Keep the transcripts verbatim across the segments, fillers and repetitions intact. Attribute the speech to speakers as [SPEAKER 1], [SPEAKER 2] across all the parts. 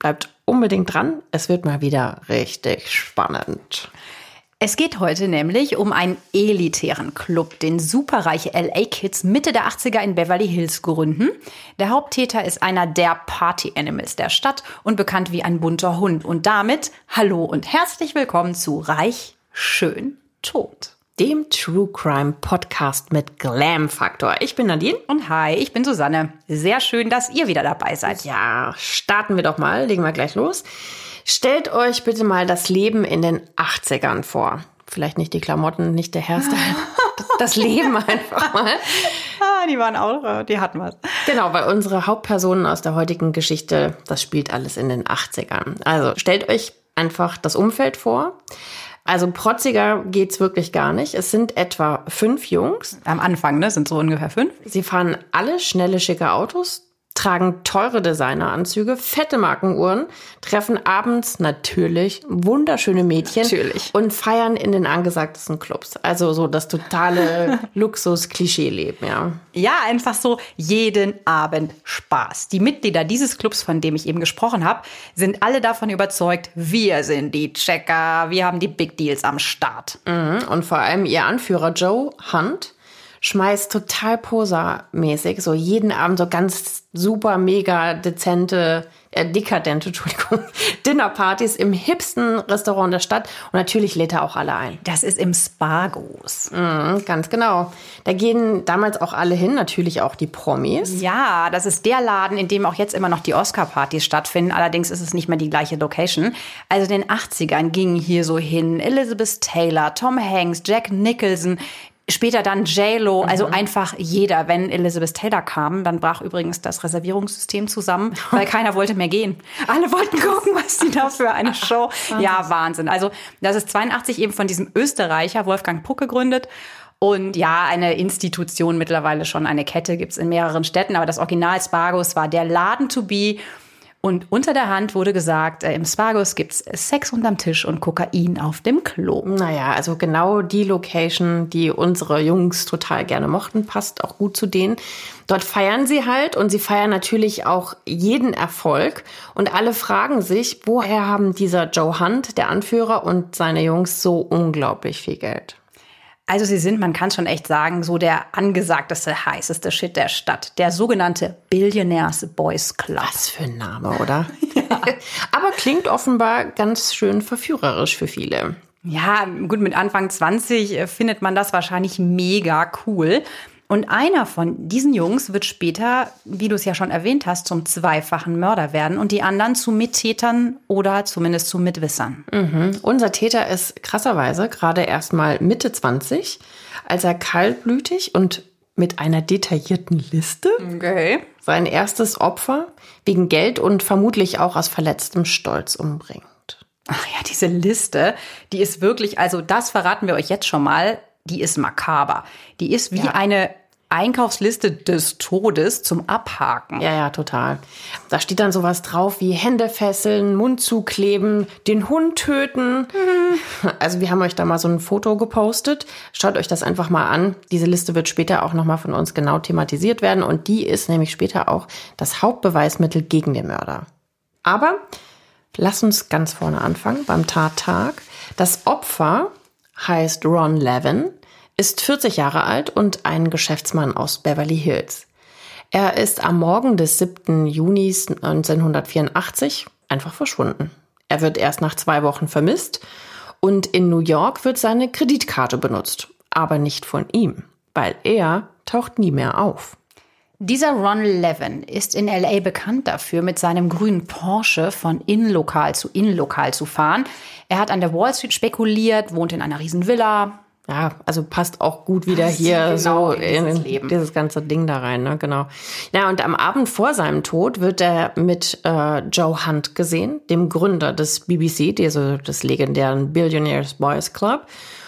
[SPEAKER 1] bleibt unbedingt dran. Es wird mal wieder richtig spannend.
[SPEAKER 2] Es geht heute nämlich um einen elitären Club, den superreiche L A-Kids Mitte der achtziger in Beverly Hills gründen. Der Haupttäter ist einer der Party-Animals der Stadt und bekannt wie ein bunter Hund. Und damit hallo und herzlich willkommen zu Reich, Schön, Tot,
[SPEAKER 1] dem True Crime Podcast mit Glam-Faktor. Ich bin Nadine.
[SPEAKER 2] Und hi, ich bin Susanne. Sehr schön, dass ihr wieder dabei seid.
[SPEAKER 1] Ja, starten wir doch mal, legen wir gleich los. Stellt euch bitte mal das Leben in den achtzigern vor. Vielleicht nicht die Klamotten, nicht der Hairstyle, das Leben einfach mal.
[SPEAKER 2] Ah, die waren auch, die hatten was.
[SPEAKER 1] Genau, weil unsere Hauptpersonen aus der heutigen Geschichte, das spielt alles in den achtzigern. Also stellt euch einfach das Umfeld vor. Also protziger geht's wirklich gar nicht. Es sind etwa fünf Jungs.
[SPEAKER 2] Am Anfang, ne, sind so ungefähr fünf.
[SPEAKER 1] Sie fahren alle schnelle, schicke Autos, tragen teure Designeranzüge, fette Markenuhren, treffen abends natürlich wunderschöne Mädchen
[SPEAKER 2] natürlich.
[SPEAKER 1] Und feiern in den angesagtesten Clubs. Also so das totale Luxus-Klischee-Leben, ja.
[SPEAKER 2] Ja, einfach so jeden Abend Spaß. Die Mitglieder dieses Clubs, von dem ich eben gesprochen habe, sind alle davon überzeugt, wir sind die Checker, wir haben die Big Deals am Start.
[SPEAKER 1] Mhm. Und vor allem ihr Anführer Joe Hunt schmeißt total posermäßig so jeden Abend so ganz super, mega dezente, äh, dekadente, Entschuldigung, Dinnerpartys im hipsten Restaurant der Stadt. Und natürlich lädt er auch alle ein.
[SPEAKER 2] Das ist im Spargos.
[SPEAKER 1] Mhm, ganz genau. Da gehen damals auch alle hin, natürlich auch die Promis.
[SPEAKER 2] Ja, das ist der Laden, in dem auch jetzt immer noch die Oscar-Partys stattfinden. Allerdings ist es nicht mehr die gleiche Location. Also in den achtzigern gingen hier so hin Elizabeth Taylor, Tom Hanks, Jack Nicholson, später dann J-Lo, also mhm. einfach jeder. Wenn Elizabeth Taylor kam, dann brach übrigens das Reservierungssystem zusammen, weil keiner wollte mehr gehen. Alle wollten gucken, was die da für eine Show. Ja, Wahnsinn. Also das ist zweiundachtzig eben von diesem Österreicher Wolfgang Puck gegründet. Und ja, eine Institution, mittlerweile schon eine Kette, gibt's in mehreren Städten. Aber das Original Spargos war der Laden to be. Und unter der Hand wurde gesagt, äh, im Spargos gibt's Sex unterm Tisch und Kokain auf dem Klo.
[SPEAKER 1] Naja, also genau die Location, die unsere Jungs total gerne mochten, passt auch gut zu denen. Dort feiern sie halt und sie feiern natürlich auch jeden Erfolg. Und alle fragen sich, woher haben dieser Joe Hunt, der Anführer, und seine Jungs so unglaublich viel Geld?
[SPEAKER 2] Also sie sind, man kann schon echt sagen, so der angesagteste, heißeste Shit der Stadt. Der sogenannte Billionaires Boys Club.
[SPEAKER 1] Was für ein Name, oder?
[SPEAKER 2] Ja.
[SPEAKER 1] Aber klingt offenbar ganz schön verführerisch für viele.
[SPEAKER 2] Ja, gut, mit Anfang zwanzig findet man das wahrscheinlich mega cool. Und einer von diesen Jungs wird später, wie du es ja schon erwähnt hast, zum zweifachen Mörder werden und die anderen zu Mittätern oder zumindest zu Mitwissern.
[SPEAKER 1] Mhm. Unser Täter ist krasserweise gerade erst mal Mitte zwanzig, als er kaltblütig und mit einer detaillierten Liste
[SPEAKER 2] okay.
[SPEAKER 1] sein erstes Opfer wegen Geld und vermutlich auch aus verletztem Stolz umbringt.
[SPEAKER 2] Ach ja, diese Liste, die ist wirklich, also das verraten wir euch jetzt schon mal, die ist makaber. Die ist wie ja. eine Einkaufsliste des Todes zum Abhaken.
[SPEAKER 1] Ja, ja, total. Da steht dann sowas drauf wie Hände fesseln, Mund zukleben, den Hund töten. Mhm. Also wir haben euch da mal so ein Foto gepostet. Schaut euch das einfach mal an. Diese Liste wird später auch nochmal von uns genau thematisiert werden. Und die ist nämlich später auch das Hauptbeweismittel gegen den Mörder. Aber lass uns ganz vorne anfangen, beim Tattag. Das Opfer heißt Ron Levin, ist vierzig Jahre alt und ein Geschäftsmann aus Beverly Hills. Er ist am Morgen des siebten Juni neunzehnhundertvierundachtzig einfach verschwunden. Er wird erst nach zwei Wochen vermisst und in New York wird seine Kreditkarte benutzt. Aber nicht von ihm, weil er taucht nie mehr auf.
[SPEAKER 2] Dieser Ron Levin ist in L A bekannt dafür, mit seinem grünen Porsche von Innenlokal zu Innenlokal zu fahren. Er hat an der Wall Street spekuliert, wohnt in einer riesen Villa.
[SPEAKER 1] Ja, also passt auch gut wieder hier
[SPEAKER 2] genau
[SPEAKER 1] so
[SPEAKER 2] in dieses,
[SPEAKER 1] in
[SPEAKER 2] Leben.
[SPEAKER 1] dieses ganze Ding da rein, ne? Genau. Ja, und am Abend vor seinem Tod wird er mit äh, Joe Hunt gesehen, dem Gründer des B B C, also des legendären Billionaires Boys Club.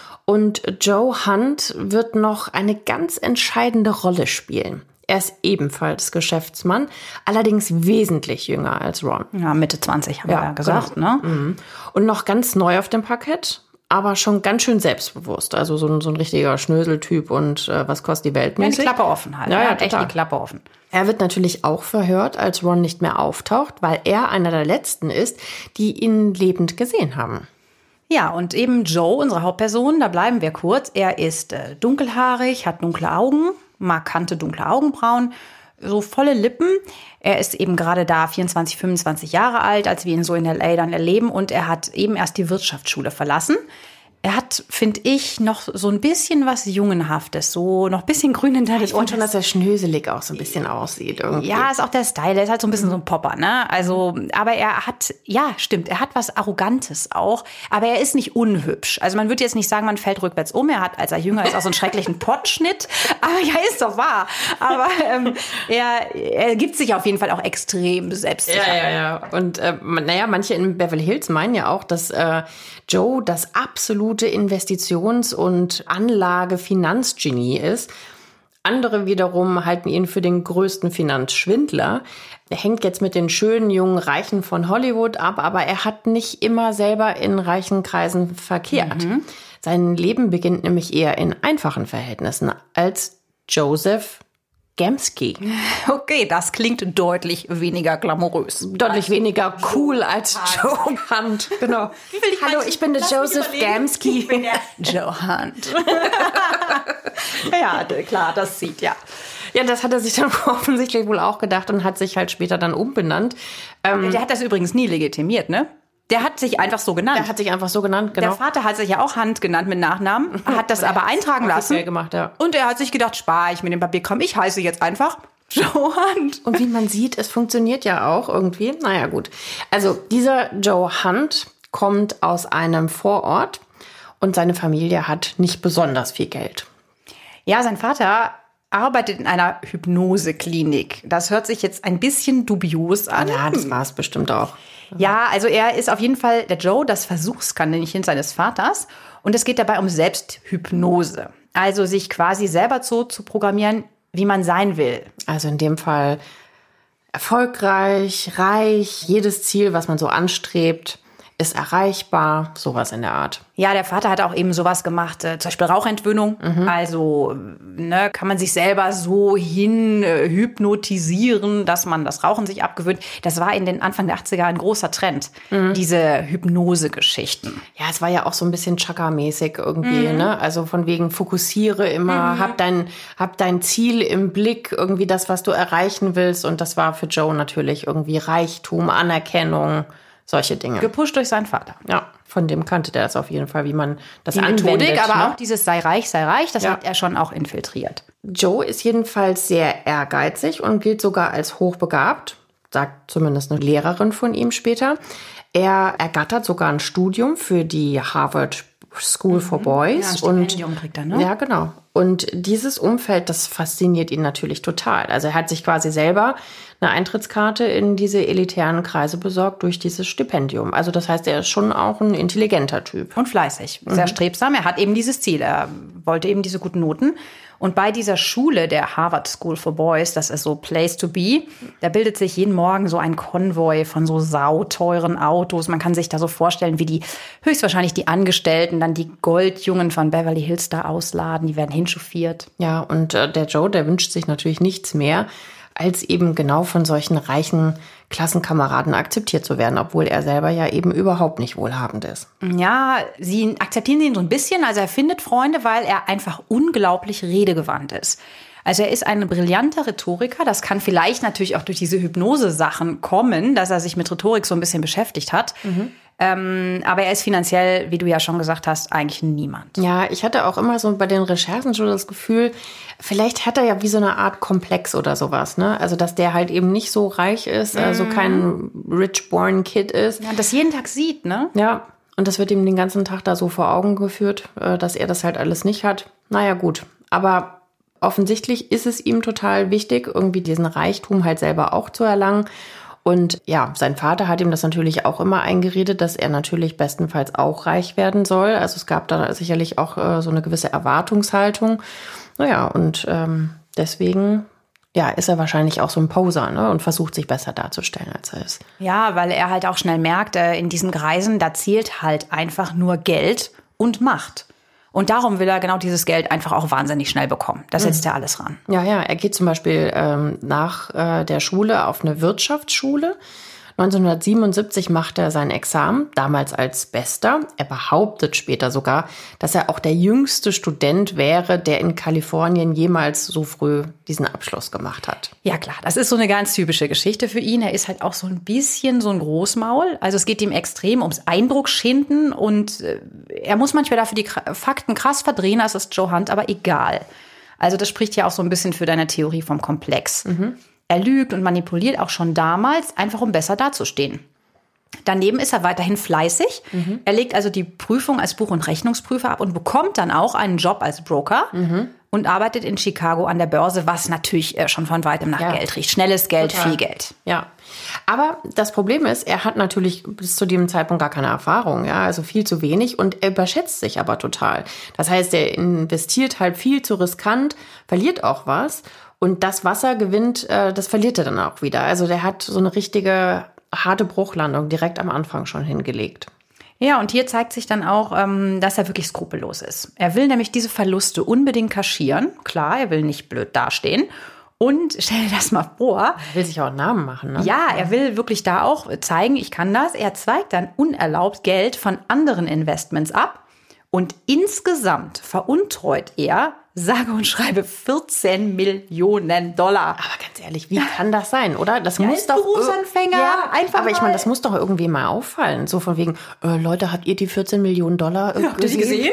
[SPEAKER 1] Und Joe Hunt wird noch eine ganz entscheidende Rolle spielen. Er ist ebenfalls Geschäftsmann, allerdings wesentlich jünger als Ron.
[SPEAKER 2] Ja, Mitte zwanzig haben ja, wir ja gesagt,
[SPEAKER 1] genau.
[SPEAKER 2] ne?
[SPEAKER 1] Und noch ganz neu auf dem Parkett. aber schon ganz schön selbstbewusst. Also so ein, so ein richtiger Schnöseltyp und äh, was kostet die Welt
[SPEAKER 2] Ja, die
[SPEAKER 1] mäßig.
[SPEAKER 2] Klappe offen halt.
[SPEAKER 1] Ja,
[SPEAKER 2] Er
[SPEAKER 1] ja,
[SPEAKER 2] hat echt
[SPEAKER 1] total.
[SPEAKER 2] die Klappe offen.
[SPEAKER 1] Er wird natürlich auch verhört, als Ron nicht mehr auftaucht, weil er einer der Letzten ist, die ihn lebend gesehen haben.
[SPEAKER 2] Ja, und eben Joe, unsere Hauptperson, da bleiben wir kurz. Er ist äh, dunkelhaarig, hat dunkle Augen, markante dunkle Augenbrauen, so volle Lippen. Er ist eben gerade da vierundzwanzig, fünfundzwanzig Jahre alt, als wir ihn so in L A dann erleben. Und er hat eben erst die Wirtschaftsschule verlassen. Er hat, finde ich, noch so ein bisschen was Jungenhaftes, so noch ein bisschen grün hinter den
[SPEAKER 1] Ich finde schon, dass er schnöselig auch so ein bisschen aussieht irgendwie.
[SPEAKER 2] Ja, ist auch der Style. Er ist halt so ein bisschen so ein Popper, ne? Also, aber er hat, ja, stimmt, er hat was Arrogantes auch. Aber er ist nicht unhübsch. Also man würde jetzt nicht sagen, man fällt rückwärts um. Er hat, als er jünger ist, auch so einen schrecklichen Pottschnitt. Aber ja, ist doch wahr. Aber ähm, er, er gibt sich auf jeden Fall auch extrem selbstsicher.
[SPEAKER 1] Ja, ja, ja. Und äh, naja, manche in Beverly Hills meinen ja auch, dass äh, Joe das absolute Investitions- und Anlage-Finanzgenie ist. Andere wiederum halten ihn für den größten Finanzschwindler. Er hängt jetzt mit den schönen, jungen Reichen von Hollywood ab, aber er hat nicht immer selber in reichen Kreisen verkehrt. Mhm. Sein Leben beginnt nämlich eher in einfachen Verhältnissen als Joseph Gamsky.
[SPEAKER 2] Okay, das klingt deutlich weniger glamourös.
[SPEAKER 1] Deutlich weniger cool als Joe Hunt. Genau. Hallo, ich bin der Joseph Gamsky.
[SPEAKER 2] Ich bin der Joe Hunt. Ja, klar, das sieht, ja.
[SPEAKER 1] Ja, das hat er sich dann offensichtlich wohl auch gedacht und hat sich halt später dann umbenannt.
[SPEAKER 2] Ähm, der hat das übrigens nie legitimiert, ne? Der hat sich einfach so genannt.
[SPEAKER 1] Der hat sich einfach so genannt, genau.
[SPEAKER 2] Der Vater hat sich ja auch Hunt genannt mit Nachnamen, hat das aber eintragen lassen.
[SPEAKER 1] Gemacht, ja.
[SPEAKER 2] Und er hat sich gedacht, spar ich mit dem Papierkram, ich heiße jetzt einfach Joe Hunt.
[SPEAKER 1] Und wie man sieht, es funktioniert ja auch irgendwie. Naja, gut. Also dieser Joe Hunt kommt aus einem Vorort und seine Familie hat nicht besonders viel Geld.
[SPEAKER 2] Ja, sein Vater arbeitet in einer Hypnoseklinik. Das hört sich jetzt ein bisschen dubios an.
[SPEAKER 1] Ja, das war es bestimmt auch.
[SPEAKER 2] Ja, also er ist auf jeden Fall der Joe, das Versuchskaninchen seines Vaters. Und es geht dabei um Selbsthypnose. Also sich quasi selber so zu programmieren, wie man sein will.
[SPEAKER 1] Also in dem Fall erfolgreich, reich, jedes Ziel, was man so anstrebt, ist erreichbar, sowas in der Art.
[SPEAKER 2] Ja, der Vater hat auch eben sowas gemacht, äh, zum Beispiel Rauchentwöhnung. Mhm. Also ne, kann man sich selber so hin äh, hypnotisieren, dass man das Rauchen sich abgewöhnt. Das war in den Anfang der achtziger ein großer Trend, mhm. diese Hypnose-Geschichten.
[SPEAKER 1] Ja, es war ja auch so ein bisschen Chaka-mäßig irgendwie, mhm. ne? Also von wegen fokussiere immer, mhm. hab dein, hab dein Ziel im Blick, irgendwie das, was du erreichen willst. Und das war für Joe natürlich irgendwie Reichtum, Anerkennung, solche Dinge.
[SPEAKER 2] Gepusht durch seinen Vater.
[SPEAKER 1] Ja, von dem kannte der das auf jeden Fall, wie man das
[SPEAKER 2] Die
[SPEAKER 1] anwendet.
[SPEAKER 2] Methodik, aber
[SPEAKER 1] ne?
[SPEAKER 2] auch dieses sei reich, sei reich, das
[SPEAKER 1] ja.
[SPEAKER 2] hat er schon auch infiltriert.
[SPEAKER 1] Joe ist jedenfalls sehr ehrgeizig und gilt sogar als hochbegabt, sagt zumindest eine Lehrerin von ihm später. Er ergattert sogar ein Studium für die Harvard School mhm. for Boys.
[SPEAKER 2] Ja, ein Stipendium kriegt er, ne?
[SPEAKER 1] Ja, genau. Und dieses Umfeld, das fasziniert ihn natürlich total. Also er hat sich quasi selber eine Eintrittskarte in diese elitären Kreise besorgt durch dieses Stipendium. Also das heißt, er ist schon auch ein intelligenter Typ.
[SPEAKER 2] Und fleißig, sehr
[SPEAKER 1] mhm.
[SPEAKER 2] strebsam. Er hat eben dieses Ziel, er wollte eben diese guten Noten. Und bei dieser Schule, der Harvard School for Boys, das ist so Place to be, da bildet sich jeden Morgen so ein Konvoi von so sauteuren Autos. Man kann sich da so vorstellen, wie die höchstwahrscheinlich die Angestellten dann die Goldjungen von Beverly Hills da ausladen. Die werden hinchauffiert.
[SPEAKER 1] Ja, und äh, der Joe, der wünscht sich natürlich nichts mehr, als eben genau von solchen reichen Klassenkameraden akzeptiert zu werden, obwohl er selber ja eben überhaupt nicht wohlhabend ist.
[SPEAKER 2] Ja, sie akzeptieren ihn so ein bisschen. Also er findet Freunde, weil er einfach unglaublich redegewandt ist. Also er ist ein brillanter Rhetoriker. Das kann vielleicht natürlich auch durch diese Hypnose-Sachen kommen, dass er sich mit Rhetorik so ein bisschen beschäftigt hat. Mhm. Ähm, aber er ist finanziell, wie du ja schon gesagt hast, eigentlich niemand.
[SPEAKER 1] Ja, ich hatte auch immer so bei den Recherchen schon das Gefühl, vielleicht hat er ja wie so eine Art Komplex oder sowas, ne? Also, dass der halt eben nicht so reich ist, mhm. also kein rich-born Kid ist.
[SPEAKER 2] Ja, und das jeden Tag sieht, ne?
[SPEAKER 1] Ja, und das wird ihm den ganzen Tag da so vor Augen geführt, dass er das halt alles nicht hat. Naja, gut. Aber offensichtlich ist es ihm total wichtig, irgendwie diesen Reichtum halt selber auch zu erlangen. Und ja, sein Vater hat ihm das natürlich auch immer eingeredet, dass er natürlich bestenfalls auch reich werden soll. Also es gab da sicherlich auch äh, so eine gewisse Erwartungshaltung. Naja, und ähm, deswegen ja, ist er wahrscheinlich auch so ein Poser, ne? Und versucht sich besser darzustellen, als er ist.
[SPEAKER 2] Ja, weil er halt auch schnell merkt, äh, in diesen Kreisen, da zählt halt einfach nur Geld und Macht. Und darum will er genau dieses Geld einfach auch wahnsinnig schnell bekommen. Da setzt er alles ran.
[SPEAKER 1] Ja, ja, er geht zum Beispiel ähm, nach äh, der Schule auf eine Wirtschaftsschule. neunzehnhundertsiebenundsiebzig macht er sein Examen, damals als Bester. Er behauptet später sogar, dass er auch der jüngste Student wäre, der in Kalifornien jemals so früh diesen Abschluss gemacht hat.
[SPEAKER 2] Ja klar, das ist so eine ganz typische Geschichte für ihn. Er ist halt auch so ein bisschen so ein Großmaul. Also es geht ihm extrem ums Eindrucksschinden und äh, er muss manchmal dafür die Fakten krass verdrehen, als ist Joe Hunt, aber egal. Also das spricht ja auch so ein bisschen für deine Theorie vom Komplex. Mhm. Er lügt und manipuliert auch schon damals, einfach um besser dazustehen. Daneben ist er weiterhin fleißig. Mhm. Er legt also die Prüfung als Buch- und Rechnungsprüfer ab und bekommt dann auch einen Job als Broker mhm. und arbeitet in Chicago an der Börse, was natürlich schon von weitem nach ja. Geld riecht. Schnelles Geld, Total. Viel Geld.
[SPEAKER 1] Ja, aber das Problem ist, er hat natürlich bis zu dem Zeitpunkt gar keine Erfahrung, ja, also viel zu wenig und er überschätzt sich aber total. Das heißt, er investiert halt viel zu riskant, verliert auch was. Und das, was er gewinnt, das verliert er dann auch wieder. Also der hat so eine richtige harte Bruchlandung direkt am Anfang schon hingelegt.
[SPEAKER 2] Ja, und hier zeigt sich dann auch, dass er wirklich skrupellos ist. Er will nämlich diese Verluste unbedingt kaschieren. Klar, er will nicht blöd dastehen. Und stell dir das mal vor.
[SPEAKER 1] Er will sich auch einen Namen machen, ne?
[SPEAKER 2] Ja, er will wirklich da auch zeigen, ich kann das. Er zweigt dann unerlaubt Geld von anderen Investments ab. Und insgesamt veruntreut er, sage und schreibe, vierzehn Millionen Dollar.
[SPEAKER 1] Aber ganz ehrlich, wie kann das sein, oder? Das
[SPEAKER 2] ja,
[SPEAKER 1] muss doch
[SPEAKER 2] Berufsanfänger,
[SPEAKER 1] ja,
[SPEAKER 2] einfach
[SPEAKER 1] aber ich meine,
[SPEAKER 2] mal.
[SPEAKER 1] das muss doch irgendwie mal auffallen. So von wegen, äh, Leute, habt ihr die vierzehn Millionen Dollar äh,
[SPEAKER 2] Habt ihr die gesehen?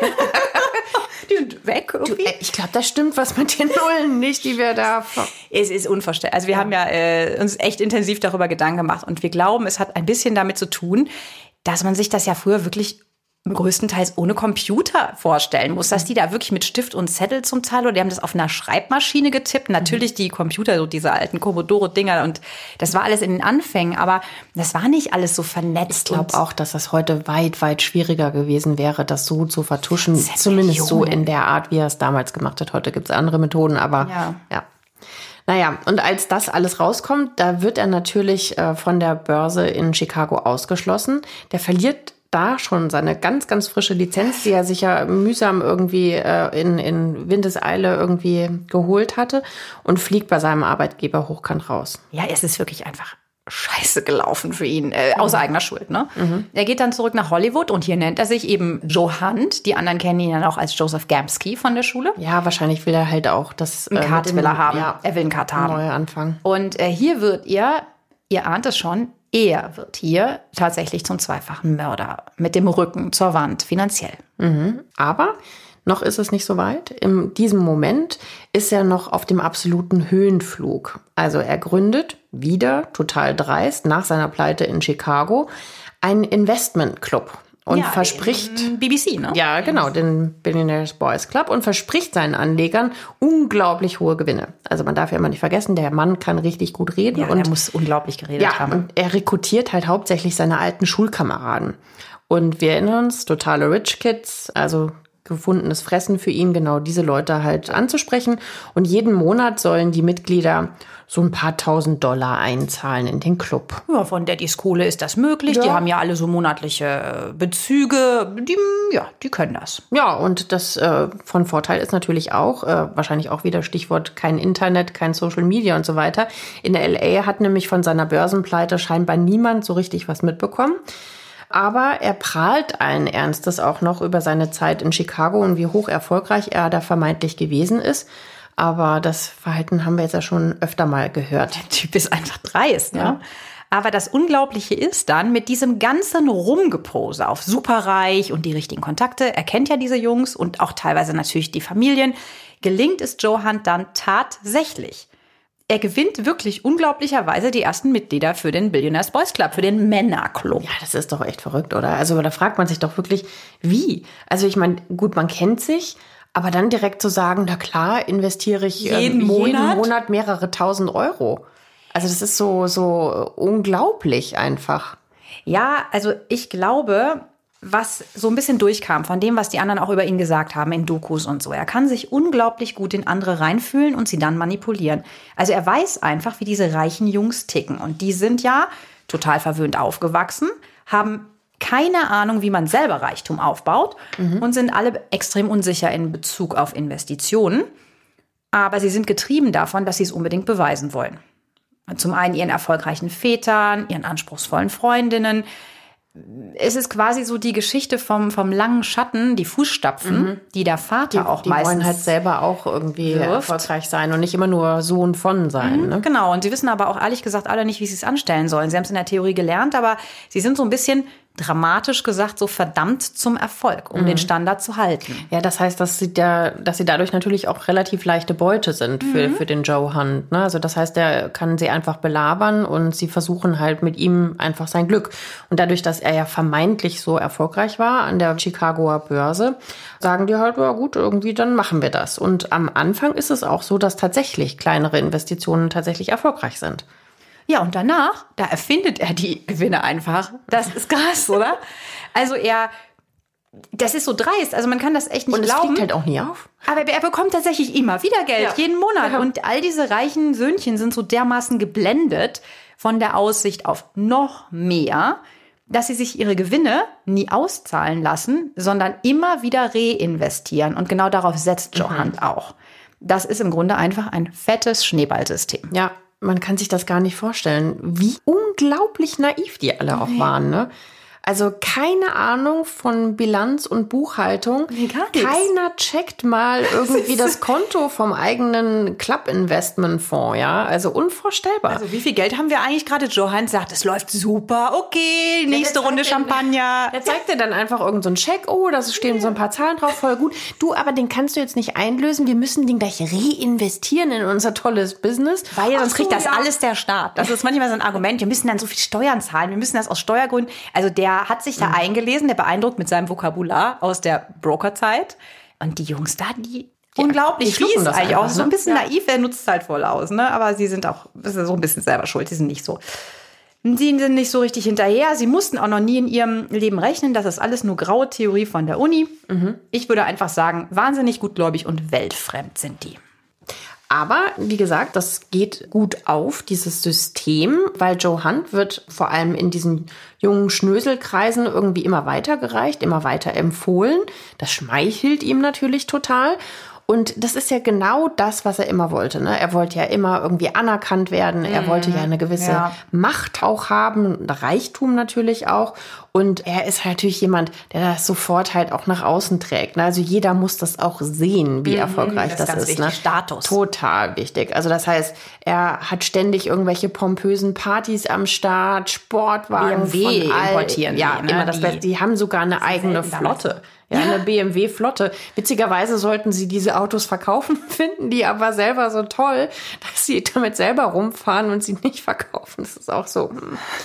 [SPEAKER 2] Die sind weg irgendwie.
[SPEAKER 1] Du, äh, ich glaube, das stimmt was mit den Nullen nicht, die wir da...
[SPEAKER 2] Es ist unvorstellbar. Also wir ja. haben ja äh, uns echt intensiv darüber Gedanken gemacht und wir glauben, es hat ein bisschen damit zu tun, dass man sich das ja früher wirklich größtenteils ohne Computer vorstellen muss, dass die da wirklich mit Stift und Zettel zum Teil, oder die haben das auf einer Schreibmaschine getippt. Natürlich die Computer, so diese alten Commodore-Dinger, und das war alles in den Anfängen, aber das war nicht alles so vernetzt.
[SPEAKER 1] Ich glaube auch, dass das heute weit, weit schwieriger gewesen wäre, das so zu vertuschen, zumindest so in der Art, wie er es damals gemacht hat. Heute gibt es andere Methoden, aber ja. ja. Naja, und als das alles rauskommt, da wird er natürlich äh, von der Börse in Chicago ausgeschlossen. Der verliert da schon seine ganz, ganz frische Lizenz, die er sich ja mühsam irgendwie äh, in, in Windeseile irgendwie geholt hatte, und fliegt bei seinem Arbeitgeber hochkant raus.
[SPEAKER 2] Ja, es ist wirklich einfach scheiße gelaufen für ihn, äh, aus mhm. eigener Schuld, ne? Mhm. Er geht dann zurück nach Hollywood und hier nennt er sich eben Joe Hunt. Die anderen kennen ihn dann auch als Joseph Gamsky von der Schule.
[SPEAKER 1] Ja, wahrscheinlich will er halt auch das...
[SPEAKER 2] Ein
[SPEAKER 1] äh,
[SPEAKER 2] Cut will er haben. Ja, er will einen Cut haben.
[SPEAKER 1] Neuer Anfang.
[SPEAKER 2] Und äh, hier wird ihr, ihr ahnt es schon, er wird hier tatsächlich zum zweifachen Mörder mit dem Rücken zur Wand, finanziell.
[SPEAKER 1] Mhm. Aber noch ist es nicht so weit. In diesem Moment ist er noch auf dem absoluten Höhenflug. Also er gründet wieder, total dreist, nach seiner Pleite in Chicago, einen Investmentclub. Und ja, verspricht...
[SPEAKER 2] B B C, ne?
[SPEAKER 1] Ja, genau, den Billionaires Boys Club. Und verspricht seinen Anlegern unglaublich hohe Gewinne. Also man darf ja immer nicht vergessen, der Mann kann richtig gut reden.
[SPEAKER 2] Ja,
[SPEAKER 1] und
[SPEAKER 2] er muss unglaublich geredet
[SPEAKER 1] ja,
[SPEAKER 2] haben.
[SPEAKER 1] Und er rekrutiert halt hauptsächlich seine alten Schulkameraden. Und wir erinnern uns, totale Rich Kids, also gefundenes Fressen für ihn, genau diese Leute halt anzusprechen. Und jeden Monat sollen die Mitglieder so ein paar tausend Dollar einzahlen in den Club.
[SPEAKER 2] Ja, von Daddys Kohle ist das möglich. Ja. Die haben ja alle so monatliche Bezüge. Die, ja, die können das.
[SPEAKER 1] Ja, und das äh, von Vorteil ist natürlich auch, äh, wahrscheinlich auch wieder Stichwort kein Internet, kein Social Media und so weiter. In L A hat nämlich von seiner Börsenpleite scheinbar niemand so richtig was mitbekommen. Aber er prahlt allen Ernstes auch noch über seine Zeit in Chicago und wie hoch erfolgreich er da vermeintlich gewesen ist. Aber das Verhalten haben wir jetzt ja schon öfter mal gehört.
[SPEAKER 2] Der Typ ist einfach dreist, ne? Ja. Aber das Unglaubliche ist dann, mit diesem ganzen Rumgepose auf superreich und die richtigen Kontakte, er kennt ja diese Jungs und auch teilweise natürlich die Familien, gelingt es Joe Hunt dann tatsächlich. Er gewinnt wirklich unglaublicherweise die ersten Mitglieder für den Billionaires Boys Club, für den Männerclub.
[SPEAKER 1] Ja, das ist doch echt verrückt, oder? Also da fragt man sich doch wirklich, wie? Also ich meine, gut, man kennt sich, aber dann direkt zu sagen, na klar, investiere ich
[SPEAKER 2] jeden,
[SPEAKER 1] ähm,
[SPEAKER 2] Monat?
[SPEAKER 1] jeden Monat mehrere tausend Euro. Also das ist so, so unglaublich einfach.
[SPEAKER 2] Ja, also ich glaube, was so ein bisschen durchkam von dem, was die anderen auch über ihn gesagt haben in Dokus und so. Er kann sich unglaublich gut in andere reinfühlen und sie dann manipulieren. Also er weiß einfach, wie diese reichen Jungs ticken. Und die sind ja total verwöhnt aufgewachsen, haben keine Ahnung, wie man selber Reichtum aufbaut mhm. und sind alle extrem unsicher in Bezug auf Investitionen. Aber sie sind getrieben davon, dass sie es unbedingt beweisen wollen. Zum einen ihren erfolgreichen Vätern, ihren anspruchsvollen Freundinnen. Es ist quasi so die Geschichte vom, vom langen Schatten, die Fußstapfen, mhm. die der Vater
[SPEAKER 1] die,
[SPEAKER 2] auch
[SPEAKER 1] die
[SPEAKER 2] meistens
[SPEAKER 1] wollen halt selber auch irgendwie
[SPEAKER 2] wirft.
[SPEAKER 1] erfolgreich sein und nicht immer nur Sohn von sein.
[SPEAKER 2] Mhm,
[SPEAKER 1] ne?
[SPEAKER 2] Genau, und sie wissen aber auch ehrlich gesagt alle nicht, wie sie es anstellen sollen. Sie haben es in der Theorie gelernt, aber sie sind so ein bisschen dramatisch gesagt so verdammt zum Erfolg, um mhm. den Standard zu halten.
[SPEAKER 1] Ja, das heißt, dass sie, da, dass sie dadurch natürlich auch relativ leichte Beute sind für, mhm. für den Joe Hunt. Ne? Also das heißt, der kann sie einfach belabern und sie versuchen halt mit ihm einfach sein Glück. Und dadurch, dass er ja vermeintlich so erfolgreich war an der Chicagoer Börse, sagen die halt, ja gut, irgendwie dann machen wir das. Und am Anfang ist es auch so, dass tatsächlich kleinere Investitionen tatsächlich erfolgreich sind.
[SPEAKER 2] Ja, und danach, da erfindet er die Gewinne einfach. Das ist krass, oder? Also er, das ist so dreist. Also man kann das echt nicht
[SPEAKER 1] und
[SPEAKER 2] glauben.
[SPEAKER 1] Und es fliegt halt auch nie auf.
[SPEAKER 2] Aber er bekommt tatsächlich immer wieder Geld, ja. jeden Monat. Ja. Und all diese reichen Söhnchen sind so dermaßen geblendet von der Aussicht auf noch mehr, dass sie sich ihre Gewinne nie auszahlen lassen, sondern immer wieder reinvestieren. Und genau darauf setzt Joe mhm. Hunt auch. Das ist im Grunde einfach ein fettes Schneeballsystem.
[SPEAKER 1] Ja. Man kann sich das gar nicht vorstellen, wie unglaublich naiv die alle auch waren, ne? Also keine Ahnung von Bilanz und Buchhaltung.
[SPEAKER 2] Nee, gar nichts.
[SPEAKER 1] Keiner checkt mal irgendwie das Konto vom eigenen Club-Investment-Fonds, ja? Also unvorstellbar.
[SPEAKER 2] Also wie viel Geld haben wir eigentlich gerade? Joe Hunt sagt, es läuft super, okay, nächste ja, Runde Champagner.
[SPEAKER 1] Er zeigt dir dann einfach irgendeinen so einen Scheck, oh, da stehen so ein paar Zahlen drauf, voll gut. Du, aber den kannst du jetzt nicht einlösen, wir müssen den gleich reinvestieren in unser tolles Business.
[SPEAKER 2] Weil sonst
[SPEAKER 1] so,
[SPEAKER 2] kriegt das
[SPEAKER 1] ja.
[SPEAKER 2] alles der Staat. Das ist manchmal so ein Argument, wir müssen dann so viel Steuern zahlen, wir müssen das aus Steuergründen, also der hat sich da mhm. eingelesen, der beeindruckt mit seinem Vokabular aus der Brokerzeit. Und die Jungs da, die ja, unglaublich fies das eigentlich auch. So ein bisschen ja. naiv, er nutzt es halt voll aus. Ne? Aber sie sind auch so ein bisschen selber schuld. Die sind nicht so. Sie sind nicht so richtig hinterher. Sie mussten auch noch nie in ihrem Leben rechnen. Das ist alles nur graue Theorie von der Uni. Mhm. Ich würde einfach sagen, wahnsinnig gutgläubig und weltfremd sind die.
[SPEAKER 1] Aber wie gesagt, das geht gut auf, dieses System, weil Joe Hunt wird vor allem in diesen jungen Schnöselkreisen irgendwie immer weitergereicht, immer weiter empfohlen. Das schmeichelt ihm natürlich total. Und das ist ja genau das, was er immer wollte. Ne? Er wollte ja immer irgendwie anerkannt werden. Er mm, wollte ja eine gewisse ja. Macht auch haben, Reichtum natürlich auch. Und er ist halt natürlich jemand, der das sofort halt auch nach außen trägt. Ne? Also jeder muss das auch sehen, wie mm, erfolgreich das, das ist.
[SPEAKER 2] Wichtig,
[SPEAKER 1] ne?
[SPEAKER 2] Status.
[SPEAKER 1] Total wichtig. Also das heißt, er hat ständig irgendwelche pompösen Partys am Start, Sportwagen
[SPEAKER 2] B M W
[SPEAKER 1] von all,
[SPEAKER 2] importieren.
[SPEAKER 1] Ja,
[SPEAKER 2] die,
[SPEAKER 1] immer
[SPEAKER 2] ne?
[SPEAKER 1] das Beste. Die haben sogar eine eigene Flotte. Ja, ja, eine B M W-Flotte. Witzigerweise sollten sie diese Autos verkaufen, finden die aber selber so toll, dass sie damit selber rumfahren und sie nicht verkaufen. Das ist auch so,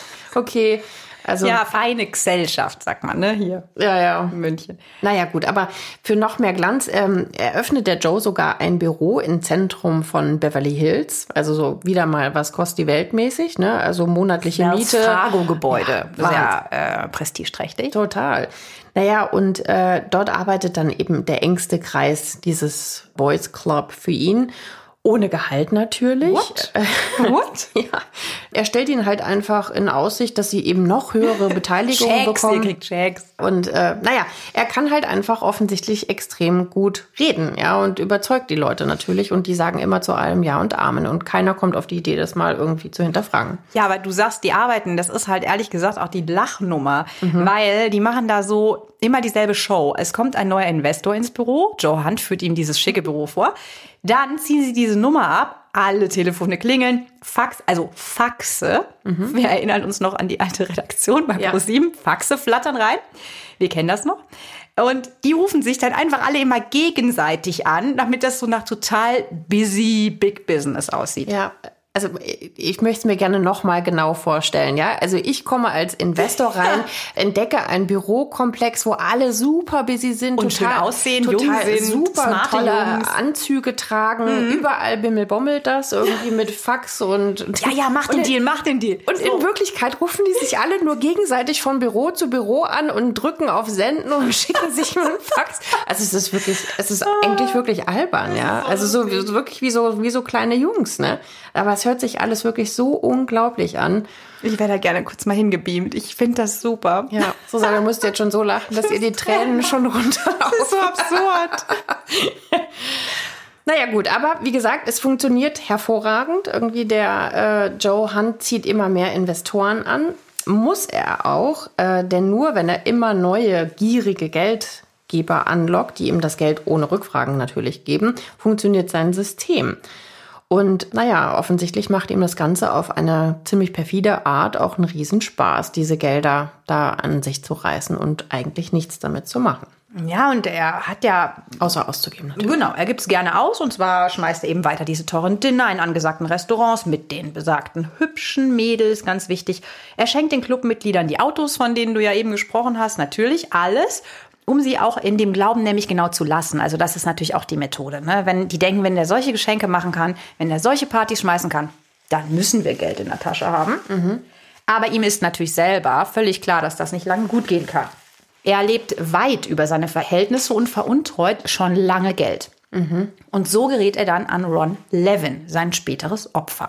[SPEAKER 1] okay. Also,
[SPEAKER 2] ja, feine Gesellschaft, sagt man, ne, hier.
[SPEAKER 1] Ja, ja.
[SPEAKER 2] In München.
[SPEAKER 1] Naja, gut, aber für noch mehr Glanz ähm, eröffnet der Joe sogar ein Büro im Zentrum von Beverly Hills. Also so wieder mal was kostet die Welt mäßig, ne? Also monatliche
[SPEAKER 2] ja,
[SPEAKER 1] Miete.
[SPEAKER 2] Das Fargo-Gebäude.
[SPEAKER 1] Ja,
[SPEAKER 2] sehr äh, prestigeträchtig.
[SPEAKER 1] Total. Naja, und äh, dort arbeitet dann eben der engste Kreis dieses Boys Club für ihn. Ohne Gehalt natürlich.
[SPEAKER 2] What? What?
[SPEAKER 1] Ja. Er stellt ihnen halt einfach in Aussicht, dass sie eben noch höhere Beteiligungen
[SPEAKER 2] Checks,
[SPEAKER 1] bekommen.
[SPEAKER 2] Ihr kriegt Checks.
[SPEAKER 1] Und äh, naja, er kann halt einfach offensichtlich extrem gut reden, ja, und überzeugt die Leute natürlich. Und die sagen immer zu allem Ja und Amen. Und keiner kommt auf die Idee, das mal irgendwie zu hinterfragen.
[SPEAKER 2] Ja, aber du sagst, die arbeiten, das ist halt ehrlich gesagt auch die Lachnummer. Mhm. Weil die machen da so immer dieselbe Show. Es kommt ein neuer Investor ins Büro. Joe Hunt führt ihm dieses schicke Büro vor. Dann ziehen sie diese Nummer ab, alle Telefone klingeln, Fax, also Faxe. Mhm. Wir erinnern uns noch an die alte Redaktion bei ProSieben. Ja. Faxe flattern rein. Wir kennen das noch. Und die rufen sich dann einfach alle immer gegenseitig an, damit das so nach total busy Big Business aussieht.
[SPEAKER 1] Ja. Also ich möchte es mir gerne noch mal genau vorstellen, ja. Also ich komme als Investor rein, entdecke einen Bürokomplex, wo alle super busy sind,
[SPEAKER 2] und
[SPEAKER 1] total
[SPEAKER 2] schön aussehen,
[SPEAKER 1] total
[SPEAKER 2] jung sind,
[SPEAKER 1] super tolle
[SPEAKER 2] Jungs.
[SPEAKER 1] Anzüge tragen, mhm. überall bimmelbommelt das irgendwie mit Fax und
[SPEAKER 2] ja, ja, mach den
[SPEAKER 1] und
[SPEAKER 2] Deal, mach den Deal.
[SPEAKER 1] Und so. In Wirklichkeit rufen die sich alle nur gegenseitig von Büro zu Büro an und drücken auf Senden und schicken sich einen Fax. Also es ist wirklich, es ist eigentlich wirklich albern, ja. Also so wirklich wie so wie so kleine Jungs, ne? Aber es das hört sich alles wirklich so unglaublich an.
[SPEAKER 2] Ich wäre da gerne kurz mal hingebeamt. Ich finde das super.
[SPEAKER 1] Ja, Susanne musst jetzt schon so lachen, dass ihr die Tränen schon runterlaufen.
[SPEAKER 2] Das ist so absurd.
[SPEAKER 1] Naja gut, aber wie gesagt, es funktioniert hervorragend. Irgendwie der äh, Joe Hunt zieht immer mehr Investoren an. Muss er auch, äh, denn nur wenn er immer neue, gierige Geldgeber anlockt, die ihm das Geld ohne Rückfragen natürlich geben, funktioniert sein System. Und naja, offensichtlich macht ihm das Ganze auf eine ziemlich perfide Art auch einen Riesenspaß, diese Gelder da an sich zu reißen und eigentlich nichts damit zu machen.
[SPEAKER 2] Ja, und er hat ja...
[SPEAKER 1] Außer auszugeben natürlich.
[SPEAKER 2] Genau, er gibt es gerne aus und zwar schmeißt er eben weiter diese teuren Dinner in angesagten Restaurants mit den besagten hübschen Mädels, ganz wichtig. Er schenkt den Clubmitgliedern die Autos, von denen du ja eben gesprochen hast, natürlich alles, um sie auch in dem Glauben nämlich genau zu lassen. Also das ist natürlich auch die Methode. Ne? Wenn die denken, wenn der solche Geschenke machen kann, wenn der solche Partys schmeißen kann, dann müssen wir Geld in der Tasche haben. Mhm. Aber ihm ist natürlich selber völlig klar, dass das nicht lange gut gehen kann. Er lebt weit über seine Verhältnisse und veruntreut schon lange Geld. Mhm. Und so gerät er dann an Ron Levin, sein späteres Opfer.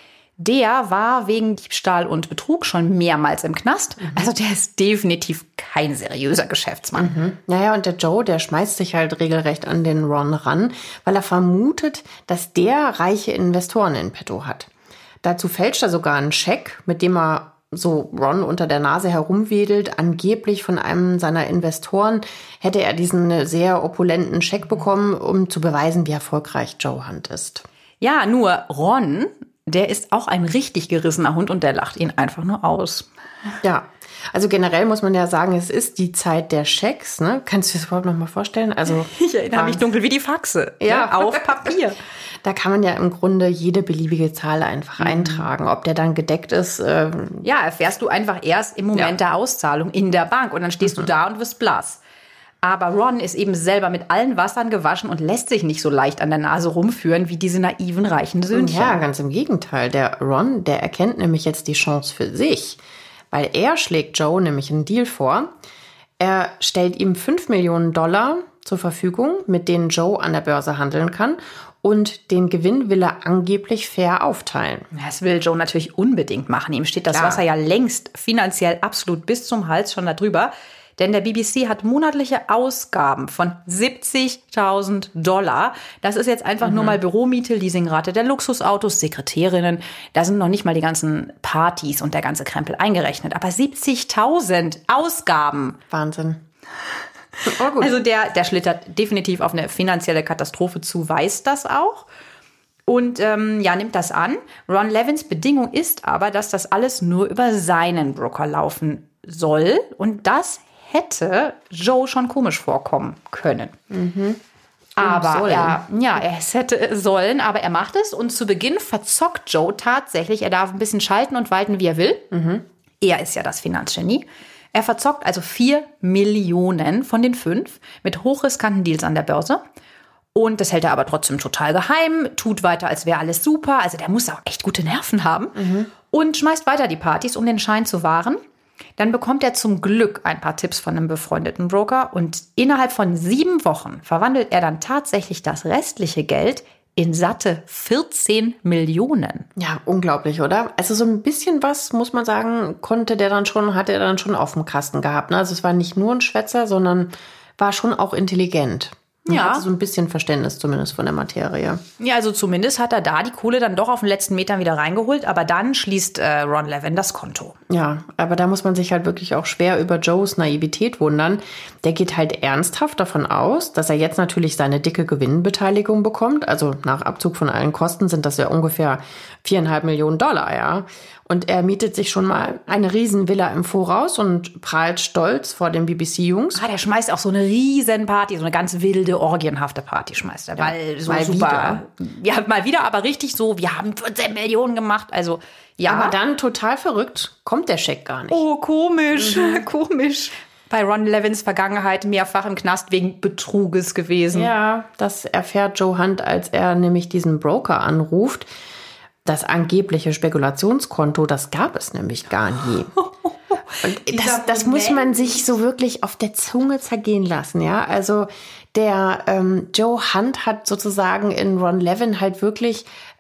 [SPEAKER 2] Der war wegen Diebstahl und Betrug schon mehrmals im Knast. Mhm. Also der ist definitiv kein seriöser Geschäftsmann.
[SPEAKER 1] Mhm. Naja, und der Joe, der schmeißt sich halt regelrecht an den Ron ran, weil er vermutet, dass der reiche Investoren in petto hat. Dazu fälscht er sogar einen Scheck, mit dem er so Ron unter der Nase herumwedelt. Angeblich von einem seiner Investoren hätte er diesen sehr opulenten Scheck bekommen, um zu beweisen, wie erfolgreich Joe Hunt ist.
[SPEAKER 2] Ja, nur Ron, der ist auch ein richtig gerissener Hund und der lacht ihn einfach nur aus.
[SPEAKER 1] Ja, also generell muss man ja sagen, es ist die Zeit der Schecks. Ne? Kannst du dir das überhaupt noch mal vorstellen? Also
[SPEAKER 2] ich erinnere mich dunkel wie die Faxe. Ja, ne? Auf Papier.
[SPEAKER 1] Da kann man ja im Grunde jede beliebige Zahl einfach mhm. eintragen. Ob der dann gedeckt ist. Äh
[SPEAKER 2] ja, erfährst du einfach erst im Moment ja. der Auszahlung in der Bank. Und dann stehst mhm. du da und wirst blass. Aber Ron ist eben selber mit allen Wassern gewaschen und lässt sich nicht so leicht an der Nase rumführen wie diese naiven, reichen Söhnchen.
[SPEAKER 1] Ja, ganz im Gegenteil. Der Ron, der erkennt nämlich jetzt die Chance für sich. Weil er schlägt Joe nämlich einen Deal vor. Er stellt ihm fünf Millionen Dollar zur Verfügung, mit denen Joe an der Börse handeln kann. Und den Gewinn will er angeblich fair aufteilen.
[SPEAKER 2] Das will Joe natürlich unbedingt machen. Ihm steht das Klar. Wasser ja längst finanziell absolut bis zum Hals schon da drüber. Denn der B B C hat monatliche Ausgaben von siebzigtausend Dollar. Das ist jetzt einfach mhm. nur mal Büromiete, Leasingrate der Luxusautos, Sekretärinnen. Da sind noch nicht mal die ganzen Partys und der ganze Krempel eingerechnet. Aber siebzigtausend Ausgaben.
[SPEAKER 1] Wahnsinn.
[SPEAKER 2] Oh, gut. Also der, der schlittert definitiv auf eine finanzielle Katastrophe zu, weiß das auch. Und ähm, ja, nimmt das an. Ron Levins Bedingung ist aber, dass das alles nur über seinen Broker laufen soll. Und das hätte Joe schon komisch vorkommen können. Mhm. Aber er, ja, er es hätte sollen, aber er macht es. Und zu Beginn verzockt Joe tatsächlich. Er darf ein bisschen schalten und walten, wie er will. Mhm. Er ist ja das Finanzgenie. Er verzockt also vier Millionen von den fünf mit hochriskanten Deals an der Börse. Und das hält er aber trotzdem total geheim, tut weiter, als wäre alles super. Also der muss auch echt gute Nerven haben. Mhm. Und schmeißt weiter die Partys, um den Schein zu wahren. Dann bekommt er zum Glück ein paar Tipps von einem befreundeten Broker. Und innerhalb von sieben Wochen verwandelt er dann tatsächlich das restliche Geld in satte vierzehn Millionen.
[SPEAKER 1] Ja, unglaublich, oder? Also so ein bisschen was, muss man sagen, konnte der dann schon, hat er dann schon auf dem Kasten gehabt. Ne? Also es war nicht nur ein Schwätzer, sondern war schon auch intelligent. Ja. Hatte so ein bisschen Verständnis zumindest von der Materie.
[SPEAKER 2] Ja, also zumindest hat er da die Kohle dann doch auf den letzten Metern wieder reingeholt. Aber dann schließt äh, Ron Levin das Konto.
[SPEAKER 1] Ja, aber da muss man sich halt wirklich auch schwer über Joes Naivität wundern. Der geht halt ernsthaft davon aus, dass er jetzt natürlich seine dicke Gewinnbeteiligung bekommt. Also nach Abzug von allen Kosten sind das ja ungefähr viereinhalb Millionen Dollar, ja. Und er mietet sich schon mal eine Riesenvilla im Voraus und prahlt stolz vor den B B C-Jungs.
[SPEAKER 2] Ah, der schmeißt auch so eine Riesenparty, so eine ganz wilde, orgienhafte Party schmeißt er. Weil ja, so mal super. Wieder. Ja, mal wieder, aber richtig so, wir haben vierzehn Millionen gemacht. Also, ja.
[SPEAKER 1] Aber dann total verrückt, kommt der Scheck gar nicht.
[SPEAKER 2] Oh, komisch, mhm. komisch. Bei Ron Levins Vergangenheit mehrfach im Knast wegen Betruges gewesen.
[SPEAKER 1] Ja, das erfährt Joe Hunt, als er nämlich diesen Broker anruft. Das angebliche Spekulationskonto, das gab es nämlich gar nie. Und das, das muss man sich so wirklich auf der Zunge zergehen lassen, ja. Also der ähm, Joe Hunt hat sozusagen in Ron Levin halt wirklich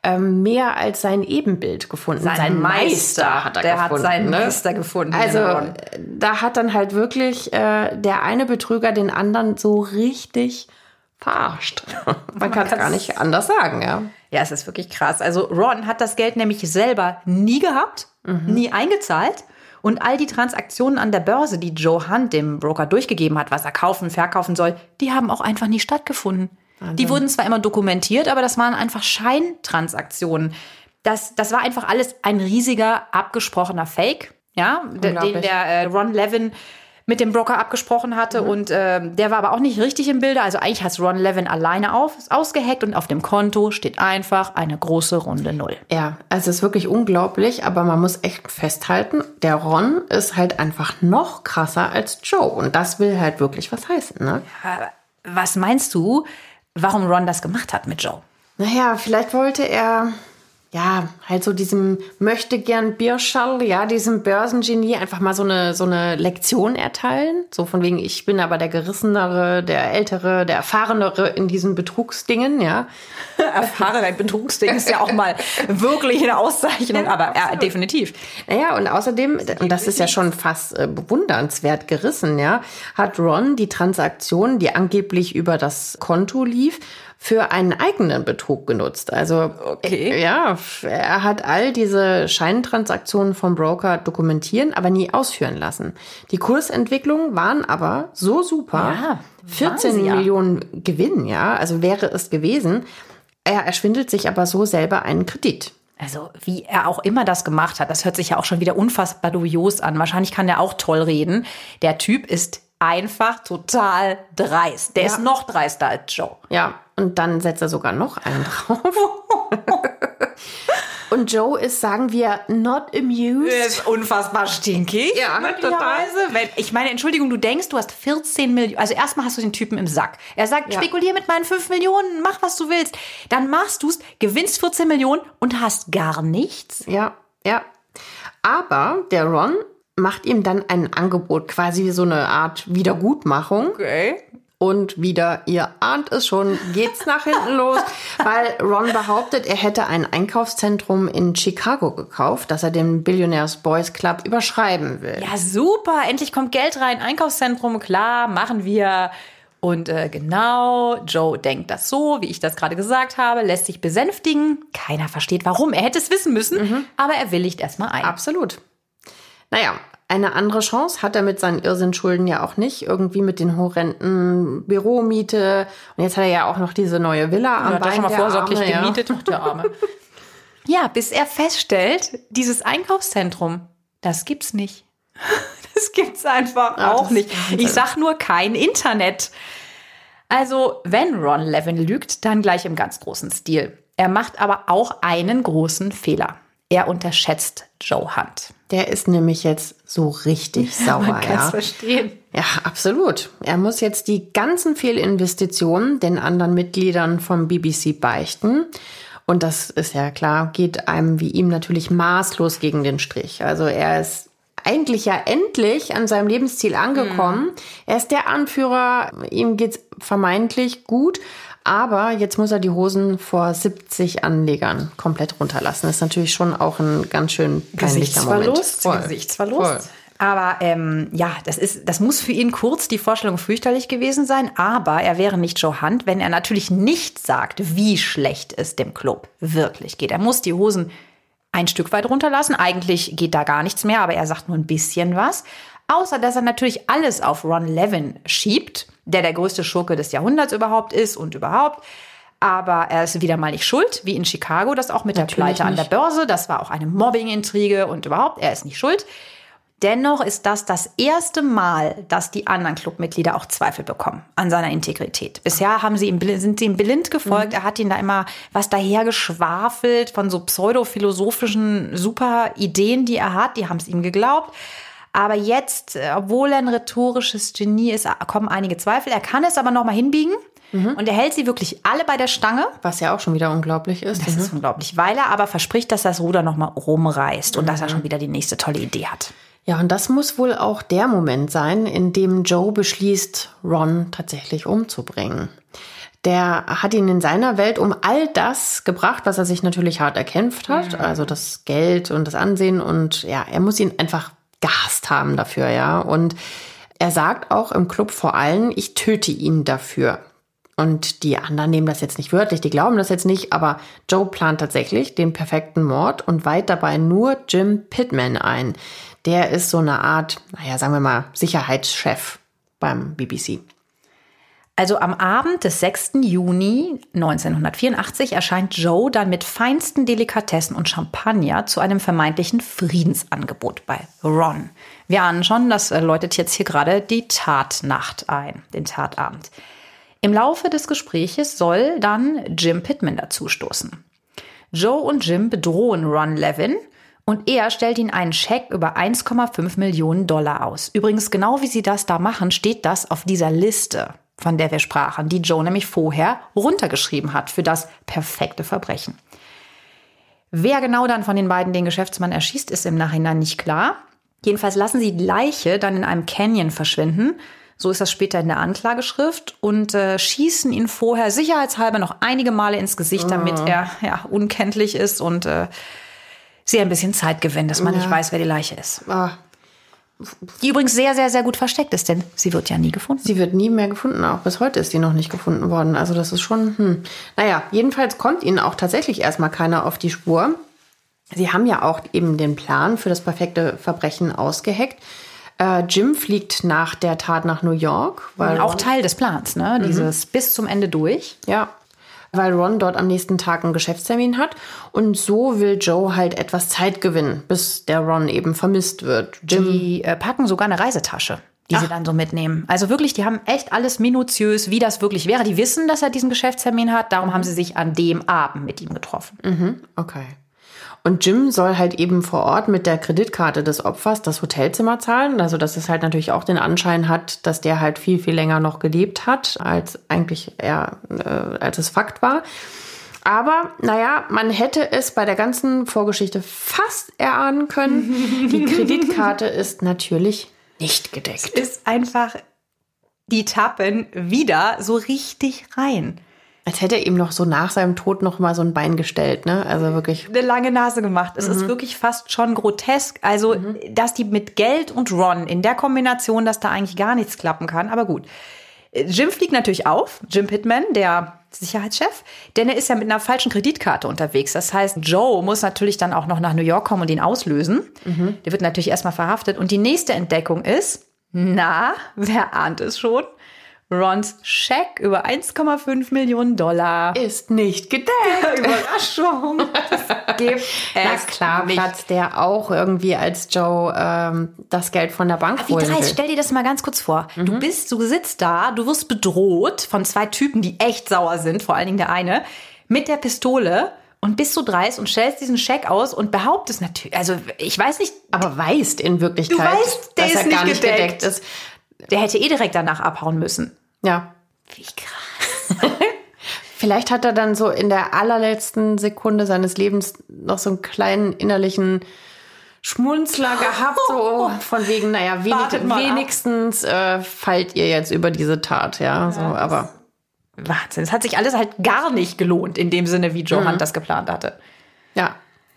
[SPEAKER 1] ähm, mehr als sein Ebenbild gefunden.
[SPEAKER 2] Sein, sein Meister, Meister hat er der gefunden. Der hat seinen ne? Meister gefunden.
[SPEAKER 1] Also da hat dann halt wirklich äh, der eine Betrüger den anderen so richtig verarscht. Man kann es gar nicht anders sagen, ja.
[SPEAKER 2] Ja, es ist wirklich krass. Also Ron hat das Geld nämlich selber nie gehabt, mhm. nie eingezahlt. Und all die Transaktionen an der Börse, die Joe Hunt dem Broker durchgegeben hat, was er kaufen, verkaufen soll, die haben auch einfach nie stattgefunden. Also. Die wurden zwar immer dokumentiert, aber das waren einfach Scheintransaktionen. Das, das war einfach alles ein riesiger, abgesprochener Fake, ja, den der äh, Ron Levin mit dem Broker abgesprochen hatte. Mhm. Und äh, der war aber auch nicht richtig im Bilde. Also eigentlich hat Ron Levin alleine auf, ausgehackt und auf dem Konto steht einfach eine große runde Null.
[SPEAKER 1] Ja, also es ist wirklich unglaublich, aber man muss echt festhalten, der Ron ist halt einfach noch krasser als Joe. Und das will halt wirklich was heißen, ne?
[SPEAKER 2] Ja, was meinst du, warum Ron das gemacht hat mit Joe?
[SPEAKER 1] Naja, vielleicht wollte er... ja, halt so diesem möchte gern Bierschall, ja, diesem Börsengenie einfach mal so eine, so eine Lektion erteilen. So von wegen, ich bin aber der Gerissenere, der Ältere, der Erfahrenere in diesen Betrugsdingen, ja.
[SPEAKER 2] Erfahrener in Betrugsdingen ist ja auch mal wirklich eine Auszeichnung, ja, aber ja, definitiv.
[SPEAKER 1] Naja, und außerdem, und das ist ja schon fast äh, bewundernswert gerissen, ja, hat Ron die Transaktion, die angeblich über das Konto lief, für einen eigenen Betrug genutzt. Also
[SPEAKER 2] okay.
[SPEAKER 1] ja, er hat all diese Scheintransaktionen vom Broker dokumentieren, aber nie ausführen lassen. Die Kursentwicklungen waren aber so super.
[SPEAKER 2] Ja,
[SPEAKER 1] vierzehn
[SPEAKER 2] ja.
[SPEAKER 1] Millionen Gewinn, ja, also wäre es gewesen. Er erschwindelt sich aber so selber einen Kredit.
[SPEAKER 2] Also wie er auch immer das gemacht hat, das hört sich ja auch schon wieder unfassbar dubios an. Wahrscheinlich kann er auch toll reden. Der Typ ist einfach total dreist. Der ja. ist noch dreister als Joe.
[SPEAKER 1] Ja, und dann setzt er sogar noch einen drauf. Und Joe ist, sagen wir, not amused.
[SPEAKER 2] Ist unfassbar stinkig.
[SPEAKER 1] Ja,
[SPEAKER 2] möglicherweise. Wenn, ich meine, Entschuldigung, du denkst, du hast vierzehn Millionen. Also erstmal hast du den Typen im Sack. Er sagt, ja. spekulier mit meinen fünf Millionen, mach, was du willst. Dann machst du's, gewinnst vierzehn Millionen und hast gar nichts.
[SPEAKER 1] Ja, ja. Aber der Ron macht ihm dann ein Angebot, quasi wie so eine Art Wiedergutmachung.
[SPEAKER 2] Okay.
[SPEAKER 1] Und wieder, ihr ahnt es schon, geht's nach hinten los, weil Ron behauptet, er hätte ein Einkaufszentrum in Chicago gekauft, das er dem Billionaires Boys Club überschreiben will.
[SPEAKER 2] Ja, super, endlich kommt Geld rein, Einkaufszentrum, klar, machen wir. Und äh, genau, Joe denkt das so, wie ich das gerade gesagt habe, lässt sich besänftigen. Keiner versteht, warum, er hätte es wissen müssen, mhm. aber er willigt erstmal ein.
[SPEAKER 1] Absolut. Naja, eine andere Chance hat er mit seinen Irrsinnschulden ja auch nicht. Irgendwie mit den horrenden Büromiete. Und jetzt hat er ja auch noch diese neue Villa am
[SPEAKER 2] ja,
[SPEAKER 1] Bein
[SPEAKER 2] schon mal
[SPEAKER 1] der
[SPEAKER 2] vorsorglich
[SPEAKER 1] Arme,
[SPEAKER 2] gemietet, ja. der Arme. Ja, bis er feststellt, dieses Einkaufszentrum, das gibt's nicht. Das gibt's einfach ja, auch nicht. Ich sag nur kein Internet. Also, wenn Ron Levin lügt, dann gleich im ganz großen Stil. Er macht aber auch einen großen Fehler. Er unterschätzt Joe Hunt.
[SPEAKER 1] Der ist nämlich jetzt so richtig sauer.
[SPEAKER 2] Man kann es
[SPEAKER 1] ja.
[SPEAKER 2] verstehen.
[SPEAKER 1] Ja, absolut. Er muss jetzt die ganzen Fehlinvestitionen den anderen Mitgliedern vom B B C beichten. Und das ist ja klar, geht einem wie ihm natürlich maßlos gegen den Strich. Also er ist eigentlich ja endlich an seinem Lebensziel angekommen. Mhm. Er ist der Anführer, ihm geht's vermeintlich gut. Aber jetzt muss er die Hosen vor siebzig Anlegern komplett runterlassen. Das ist natürlich schon auch ein ganz schön peinlicher Moment.
[SPEAKER 2] Voll. Gesichtsverlust. Voll. Aber ähm, ja, das ist, das muss für ihn kurz die Vorstellung fürchterlich gewesen sein. Aber er wäre nicht Joe Hunt, wenn er natürlich nicht sagt, wie schlecht es dem Club wirklich geht. Er muss die Hosen ein Stück weit runterlassen. Eigentlich geht da gar nichts mehr, aber er sagt nur ein bisschen was. Außer, dass er natürlich alles auf Ron Levin schiebt, der der größte Schurke des Jahrhunderts überhaupt ist und überhaupt. Aber er ist wieder mal nicht schuld, wie in Chicago, das auch mit natürlich der Pleite nicht. An der Börse. Das war auch eine Mobbing-Intrige und überhaupt, er ist nicht schuld. Dennoch ist das das erste Mal, dass die anderen Clubmitglieder auch Zweifel bekommen an seiner Integrität. Bisher haben sie ihm, sind sie ihm blind gefolgt. Mhm. Er hat ihnen da immer was dahergeschwafelt von so pseudophilosophischen super Ideen, die er hat. Die haben es ihm geglaubt. Aber jetzt, obwohl er ein rhetorisches Genie ist, kommen einige Zweifel. Er kann es aber noch mal hinbiegen. Mhm. Und er hält sie wirklich alle bei der Stange.
[SPEAKER 1] Was ja auch schon wieder unglaublich ist.
[SPEAKER 2] Das
[SPEAKER 1] mhm.
[SPEAKER 2] ist unglaublich, weil er aber verspricht, dass das Ruder noch mal rumreißt und mhm. dass er schon wieder die nächste tolle Idee hat.
[SPEAKER 1] Ja, und das muss wohl auch der Moment sein, in dem Joe beschließt, Ron tatsächlich umzubringen. Der hat ihn in seiner Welt um all das gebracht, was er sich natürlich hart erkämpft hat. Mhm. Also das Geld und das Ansehen. Und ja, er muss ihn einfach gehasst haben dafür, ja. Und er sagt auch im Club vor allem, ich töte ihn dafür. Und die anderen nehmen das jetzt nicht wörtlich, die glauben das jetzt nicht. Aber Joe plant tatsächlich den perfekten Mord und weiht dabei nur Jim Pittman ein. Der ist so eine Art, naja, sagen wir mal, Sicherheitschef beim B B C.
[SPEAKER 2] Also am Abend des sechsten Juni neunzehnhundertvierundachtzig erscheint Joe dann mit feinsten Delikatessen und Champagner zu einem vermeintlichen Friedensangebot bei Ron. Wir ahnen schon, das läutet jetzt hier gerade die Tatnacht ein, den Tatabend. Im Laufe des Gespräches soll dann Jim Pittman dazustoßen. Joe und Jim bedrohen Ron Levin und er stellt ihnen einen Scheck über eins Komma fünf Millionen Dollar aus. Übrigens, genau wie sie das da machen, steht das auf dieser Liste, von der wir sprachen, die Joe nämlich vorher runtergeschrieben hat für das perfekte Verbrechen. Wer genau dann von den beiden den Geschäftsmann erschießt, ist im Nachhinein nicht klar. Jedenfalls lassen sie die Leiche dann in einem Canyon verschwinden, so ist das später in der Anklageschrift, und äh, schießen ihn vorher sicherheitshalber noch einige Male ins Gesicht, damit oh. er ja, unkenntlich ist und äh, sie ein bisschen Zeit gewinnen, dass man ja. nicht weiß, wer die Leiche ist. Oh. Die übrigens sehr, sehr, sehr gut versteckt ist, denn sie wird ja nie gefunden.
[SPEAKER 1] Sie wird nie mehr gefunden, auch bis heute ist sie noch nicht gefunden worden. Also das ist schon, hm. Naja, jedenfalls kommt ihnen auch tatsächlich erstmal keiner auf die Spur. Sie haben ja auch eben den Plan für das perfekte Verbrechen ausgeheckt. Äh, Jim fliegt nach der Tat nach New York.
[SPEAKER 2] Weil auch Ron, Teil des Plans, ne? Dieses mhm. bis zum Ende durch.
[SPEAKER 1] Ja, weil Ron dort am nächsten Tag einen Geschäftstermin hat. Und so will Joe halt etwas Zeit gewinnen, bis der Ron eben vermisst wird.
[SPEAKER 2] Jim die äh, packen sogar eine Reisetasche, die Ach. sie dann so mitnehmen. Also wirklich, die haben echt alles minutiös, wie das wirklich wäre. Die wissen, dass er diesen Geschäftstermin hat. Darum haben sie sich an dem Abend mit ihm getroffen.
[SPEAKER 1] Mhm, okay. Und Jim soll halt eben vor Ort mit der Kreditkarte des Opfers das Hotelzimmer zahlen. Also dass es halt natürlich auch den Anschein hat, dass der halt viel, viel länger noch gelebt hat, als eigentlich er, äh, als es Fakt war. Aber naja, man hätte es bei der ganzen Vorgeschichte fast erahnen können. Die Kreditkarte ist natürlich nicht gedeckt.
[SPEAKER 2] Es ist einfach, die tappen wieder so richtig rein.
[SPEAKER 1] Als hätte er ihm noch so nach seinem Tod noch mal so ein Bein gestellt, ne? Also wirklich.
[SPEAKER 2] Eine lange Nase gemacht. Es mhm. ist wirklich fast schon grotesk. Also, mhm. dass die mit Geld und Ron in der Kombination, dass da eigentlich gar nichts klappen kann. Aber gut. Jim fliegt natürlich auf. Jim Pittman, der Sicherheitschef. Denn er ist ja mit einer falschen Kreditkarte unterwegs. Das heißt, Joe muss natürlich dann auch noch nach New York kommen und ihn auslösen. Mhm. Der wird natürlich erstmal verhaftet. Und die nächste Entdeckung ist, na, wer ahnt es schon? Rons Scheck über eins Komma fünf Millionen Dollar
[SPEAKER 1] ist nicht gedeckt.
[SPEAKER 2] Überraschung.
[SPEAKER 1] Das gibt Na klar, nicht. Platzt der auch irgendwie, als Joe ähm, das Geld von der Bank holen will.
[SPEAKER 2] Wie dreist, stell dir das mal ganz kurz vor. Mhm. Du bist, du sitzt da, du wirst bedroht von zwei Typen, die echt sauer sind, vor allen Dingen der eine, mit der Pistole. Und bist so dreist und stellst diesen Scheck aus und behauptest natürlich, also ich weiß nicht.
[SPEAKER 1] Aber weißt in Wirklichkeit,
[SPEAKER 2] du weißt, der
[SPEAKER 1] dass
[SPEAKER 2] ist
[SPEAKER 1] er gar
[SPEAKER 2] nicht
[SPEAKER 1] nicht
[SPEAKER 2] gedeckt.
[SPEAKER 1] gedeckt ist.
[SPEAKER 2] Der hätte eh direkt danach abhauen müssen.
[SPEAKER 1] Ja.
[SPEAKER 2] Wie krass.
[SPEAKER 1] Vielleicht hat er dann so in der allerletzten Sekunde seines Lebens noch so einen kleinen innerlichen Schmunzler gehabt, so von wegen, naja, wenig, wenigstens äh, fallt ihr jetzt über diese Tat, ja, so, ja, aber
[SPEAKER 2] Wahnsinn. Es hat sich alles halt gar nicht gelohnt, in dem Sinne, wie Joe mhm. Hunt das geplant hatte.
[SPEAKER 1] Ja.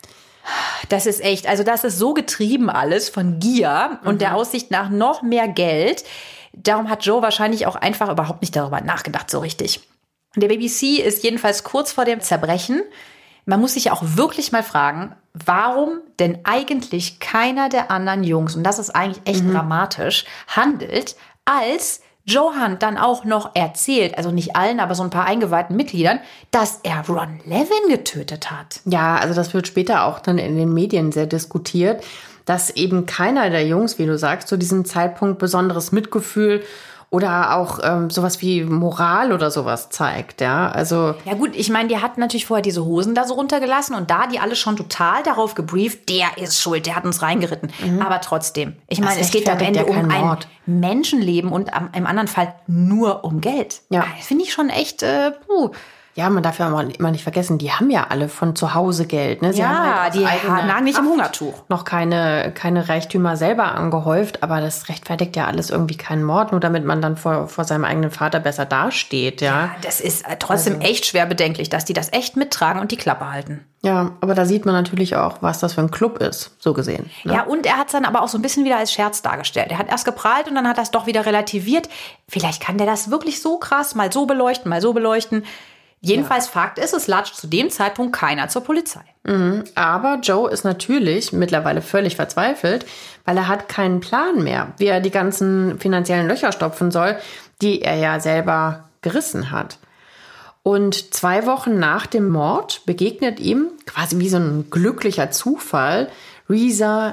[SPEAKER 2] Das ist echt, also das ist so getrieben alles von Gier und mhm. der Aussicht nach noch mehr Geld. Darum hat Joe wahrscheinlich auch einfach überhaupt nicht darüber nachgedacht, so richtig. Der B B C ist jedenfalls kurz vor dem Zerbrechen. Man muss sich ja auch wirklich mal fragen, warum denn eigentlich keiner der anderen Jungs, und das ist eigentlich echt mhm. dramatisch, handelt, als Joe Hunt dann auch noch erzählt, also nicht allen, aber so ein paar eingeweihten Mitgliedern, dass er Ron Levin getötet hat.
[SPEAKER 1] Ja, also das wird später auch dann in den Medien sehr diskutiert, dass eben keiner der Jungs, wie du sagst, zu diesem Zeitpunkt besonderes Mitgefühl oder auch ähm, sowas wie Moral oder sowas zeigt, ja, also.
[SPEAKER 2] Ja gut, ich meine, die hatten natürlich vorher diese Hosen da so runtergelassen und da die alle schon total darauf gebrieft, der ist schuld, der hat uns reingeritten. Mhm. Aber trotzdem, ich meine, es geht am Ende um ein Menschenleben und am, im anderen Fall nur um Geld.
[SPEAKER 1] Ja.
[SPEAKER 2] Das finde ich schon echt, äh, puh.
[SPEAKER 1] Ja, man darf ja immer nicht vergessen, die haben ja alle von zu Hause Geld. Ne? Sie
[SPEAKER 2] ja,
[SPEAKER 1] haben halt
[SPEAKER 2] die nagen nicht im Hungertuch.
[SPEAKER 1] Noch keine, keine Reichtümer selber angehäuft, aber das rechtfertigt ja alles irgendwie keinen Mord, nur damit man dann vor, vor seinem eigenen Vater besser dasteht. Ja,
[SPEAKER 2] ja das ist trotzdem also. echt schwer bedenklich, dass die das echt mittragen und die Klappe halten.
[SPEAKER 1] Ja, aber da sieht man natürlich auch, was das für ein Club ist, so gesehen. Ne?
[SPEAKER 2] Ja, und er hat es dann aber auch so ein bisschen wieder als Scherz dargestellt. Er hat erst geprahlt und dann hat er es doch wieder relativiert. Vielleicht kann der das wirklich so krass mal so beleuchten, mal so beleuchten. Jedenfalls ja. Fakt ist, es latscht zu dem Zeitpunkt keiner zur Polizei.
[SPEAKER 1] Mhm. Aber Joe ist natürlich mittlerweile völlig verzweifelt, weil er hat keinen Plan mehr, wie er die ganzen finanziellen Löcher stopfen soll, die er ja selber gerissen hat. Und zwei Wochen nach dem Mord begegnet ihm, quasi wie so ein glücklicher Zufall, Reza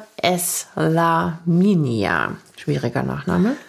[SPEAKER 1] Eslaminia. Schwieriger Nachname.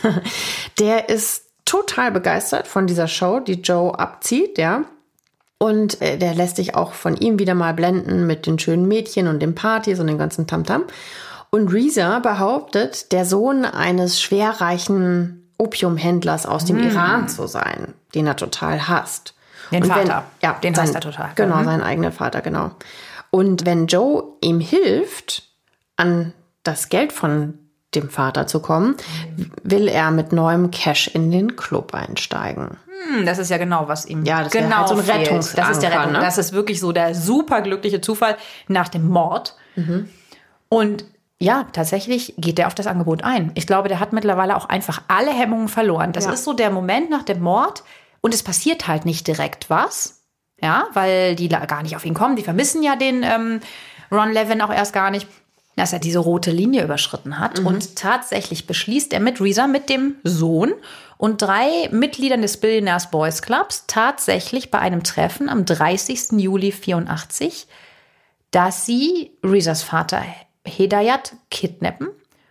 [SPEAKER 1] Der ist total begeistert von dieser Show, die Joe abzieht, ja. Und äh, der lässt sich auch von ihm wieder mal blenden mit den schönen Mädchen und den Partys und dem ganzen Tamtam. Und Reza behauptet, der Sohn eines schwerreichen Opiumhändlers aus dem mm. Iran zu sein, den er total hasst.
[SPEAKER 2] Den
[SPEAKER 1] und
[SPEAKER 2] Vater,
[SPEAKER 1] wenn, ja,
[SPEAKER 2] den
[SPEAKER 1] sein,
[SPEAKER 2] hasst er total.
[SPEAKER 1] Genau,
[SPEAKER 2] mhm.
[SPEAKER 1] sein eigener Vater, genau. Und wenn Joe ihm hilft, an das Geld von dem Vater zu kommen, will er mit neuem Cash in den Club einsteigen.
[SPEAKER 2] Hm, das ist ja genau, was ihm
[SPEAKER 1] ja, das
[SPEAKER 2] genau
[SPEAKER 1] halt so ein
[SPEAKER 2] fehlt.
[SPEAKER 1] Rettungsanker,
[SPEAKER 2] das ist der Rettung.
[SPEAKER 1] Ne?
[SPEAKER 2] Das ist wirklich so der super glückliche Zufall nach dem Mord. Mhm. Und ja, tatsächlich geht er auf das Angebot ein. Ich glaube, der hat mittlerweile auch einfach alle Hemmungen verloren. Das ja. ist so der Moment nach dem Mord und es passiert halt nicht direkt was, ja, weil die gar nicht auf ihn kommen. Die vermissen ja den ähm, Ron Levin auch erst gar nicht, dass er diese rote Linie überschritten hat. Mhm. Und tatsächlich beschließt er mit Reza, mit dem Sohn und drei Mitgliedern des Billionaires Boys Clubs tatsächlich bei einem Treffen am dreißigsten Juli vierundachtzig, dass sie Rezas Vater Hedayat kidnappen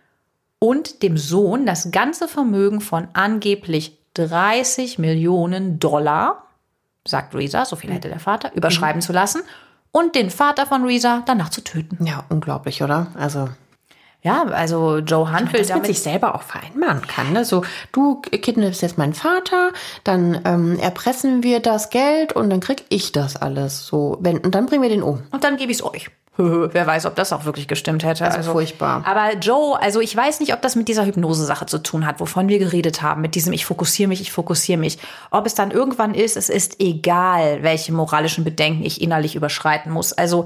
[SPEAKER 2] und dem Sohn das ganze Vermögen von angeblich dreißig Millionen Dollar, sagt Reza, so viel hätte der Vater, überschreiben mhm. zu lassen und den Vater von Reza danach zu töten.
[SPEAKER 1] Ja, unglaublich, oder? Also
[SPEAKER 2] ja, also Joe Hunt will
[SPEAKER 1] das
[SPEAKER 2] damit
[SPEAKER 1] mit sich selber auch vereinbaren kann. Ne? So, du kidnappst jetzt meinen Vater, dann ähm, erpressen wir das Geld und dann krieg ich das alles. So, wenn, und dann bringen wir den um.
[SPEAKER 2] Und dann gebe ich es euch. Wer weiß, ob das auch wirklich gestimmt hätte.
[SPEAKER 1] Also, also furchtbar.
[SPEAKER 2] Aber Joe, also ich weiß nicht, ob das mit dieser Hypnose-Sache zu tun hat, wovon wir geredet haben, mit diesem ich fokussiere mich, ich fokussiere mich. Ob es dann irgendwann ist, es ist egal, welche moralischen Bedenken ich innerlich überschreiten muss. Also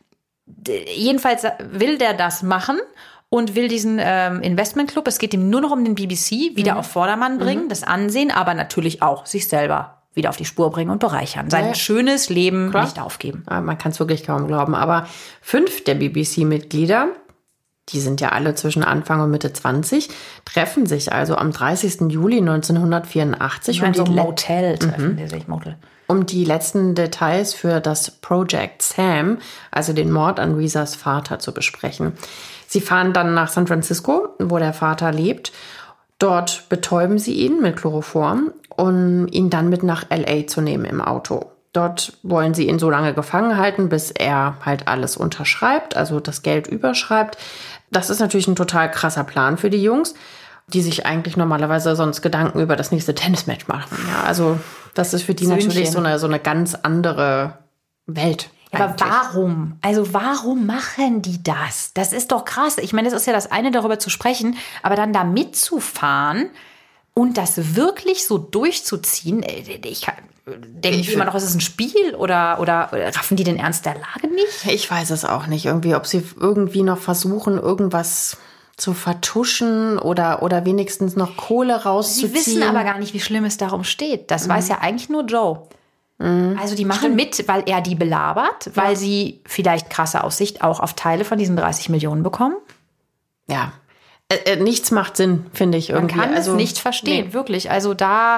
[SPEAKER 2] jedenfalls will der das machen und will diesen ähm, Investmentclub, es geht ihm nur noch um den B B C, wieder mhm. auf Vordermann bringen, mhm. das Ansehen, aber natürlich auch sich selber wieder auf die Spur bringen und bereichern. Sein ja, schönes Leben klar. nicht aufgeben.
[SPEAKER 1] Ja, man kann es wirklich kaum glauben. Aber fünf der B B C-Mitglieder, die sind ja alle zwischen Anfang und Mitte zwanzig, treffen sich also am dreißigsten Juli neunzehnhundertvierundachtzig.
[SPEAKER 2] Ich meine,
[SPEAKER 1] um
[SPEAKER 2] so
[SPEAKER 1] die
[SPEAKER 2] Motel treffen
[SPEAKER 1] mhm.
[SPEAKER 2] die sich, Motel.
[SPEAKER 1] Um die letzten Details für das Project Sam, also den Mord an Rezas Vater, zu besprechen. Sie fahren dann nach San Francisco, wo der Vater lebt. Dort betäuben sie ihn mit Chloroform, um ihn dann mit nach L A zu nehmen im Auto. Dort wollen sie ihn so lange gefangen halten, bis er halt alles unterschreibt, also das Geld überschreibt. Das ist natürlich ein total krasser Plan für die Jungs, die sich eigentlich normalerweise sonst Gedanken über das nächste Tennismatch machen. Ja, also das ist für die
[SPEAKER 2] Söhnchen.
[SPEAKER 1] natürlich so eine, so eine ganz andere Welt.
[SPEAKER 2] Ja, aber warum? Also warum machen die das? Das ist doch krass. Ich meine, das ist ja das eine, darüber zu sprechen, aber dann da mitzufahren und das wirklich so durchzuziehen, ich denke immer noch, ist es ein Spiel oder, oder raffen die den Ernst der Lage nicht?
[SPEAKER 1] Ich weiß es auch nicht. Irgendwie, ob sie irgendwie noch versuchen, irgendwas zu vertuschen oder, oder wenigstens noch Kohle rauszuziehen.
[SPEAKER 2] Sie wissen aber gar nicht, wie schlimm es darum steht. Das mhm. weiß ja eigentlich nur Joe. Mhm. Also die machen Stimmt. mit, weil er die belabert, weil ja. sie vielleicht krasse Aussicht auch auf Teile von diesen dreißig Millionen bekommen.
[SPEAKER 1] Ja. Äh, nichts macht Sinn, finde ich irgendwie.
[SPEAKER 2] Man kann
[SPEAKER 1] also,
[SPEAKER 2] es nicht verstehen, nee. wirklich. Also da,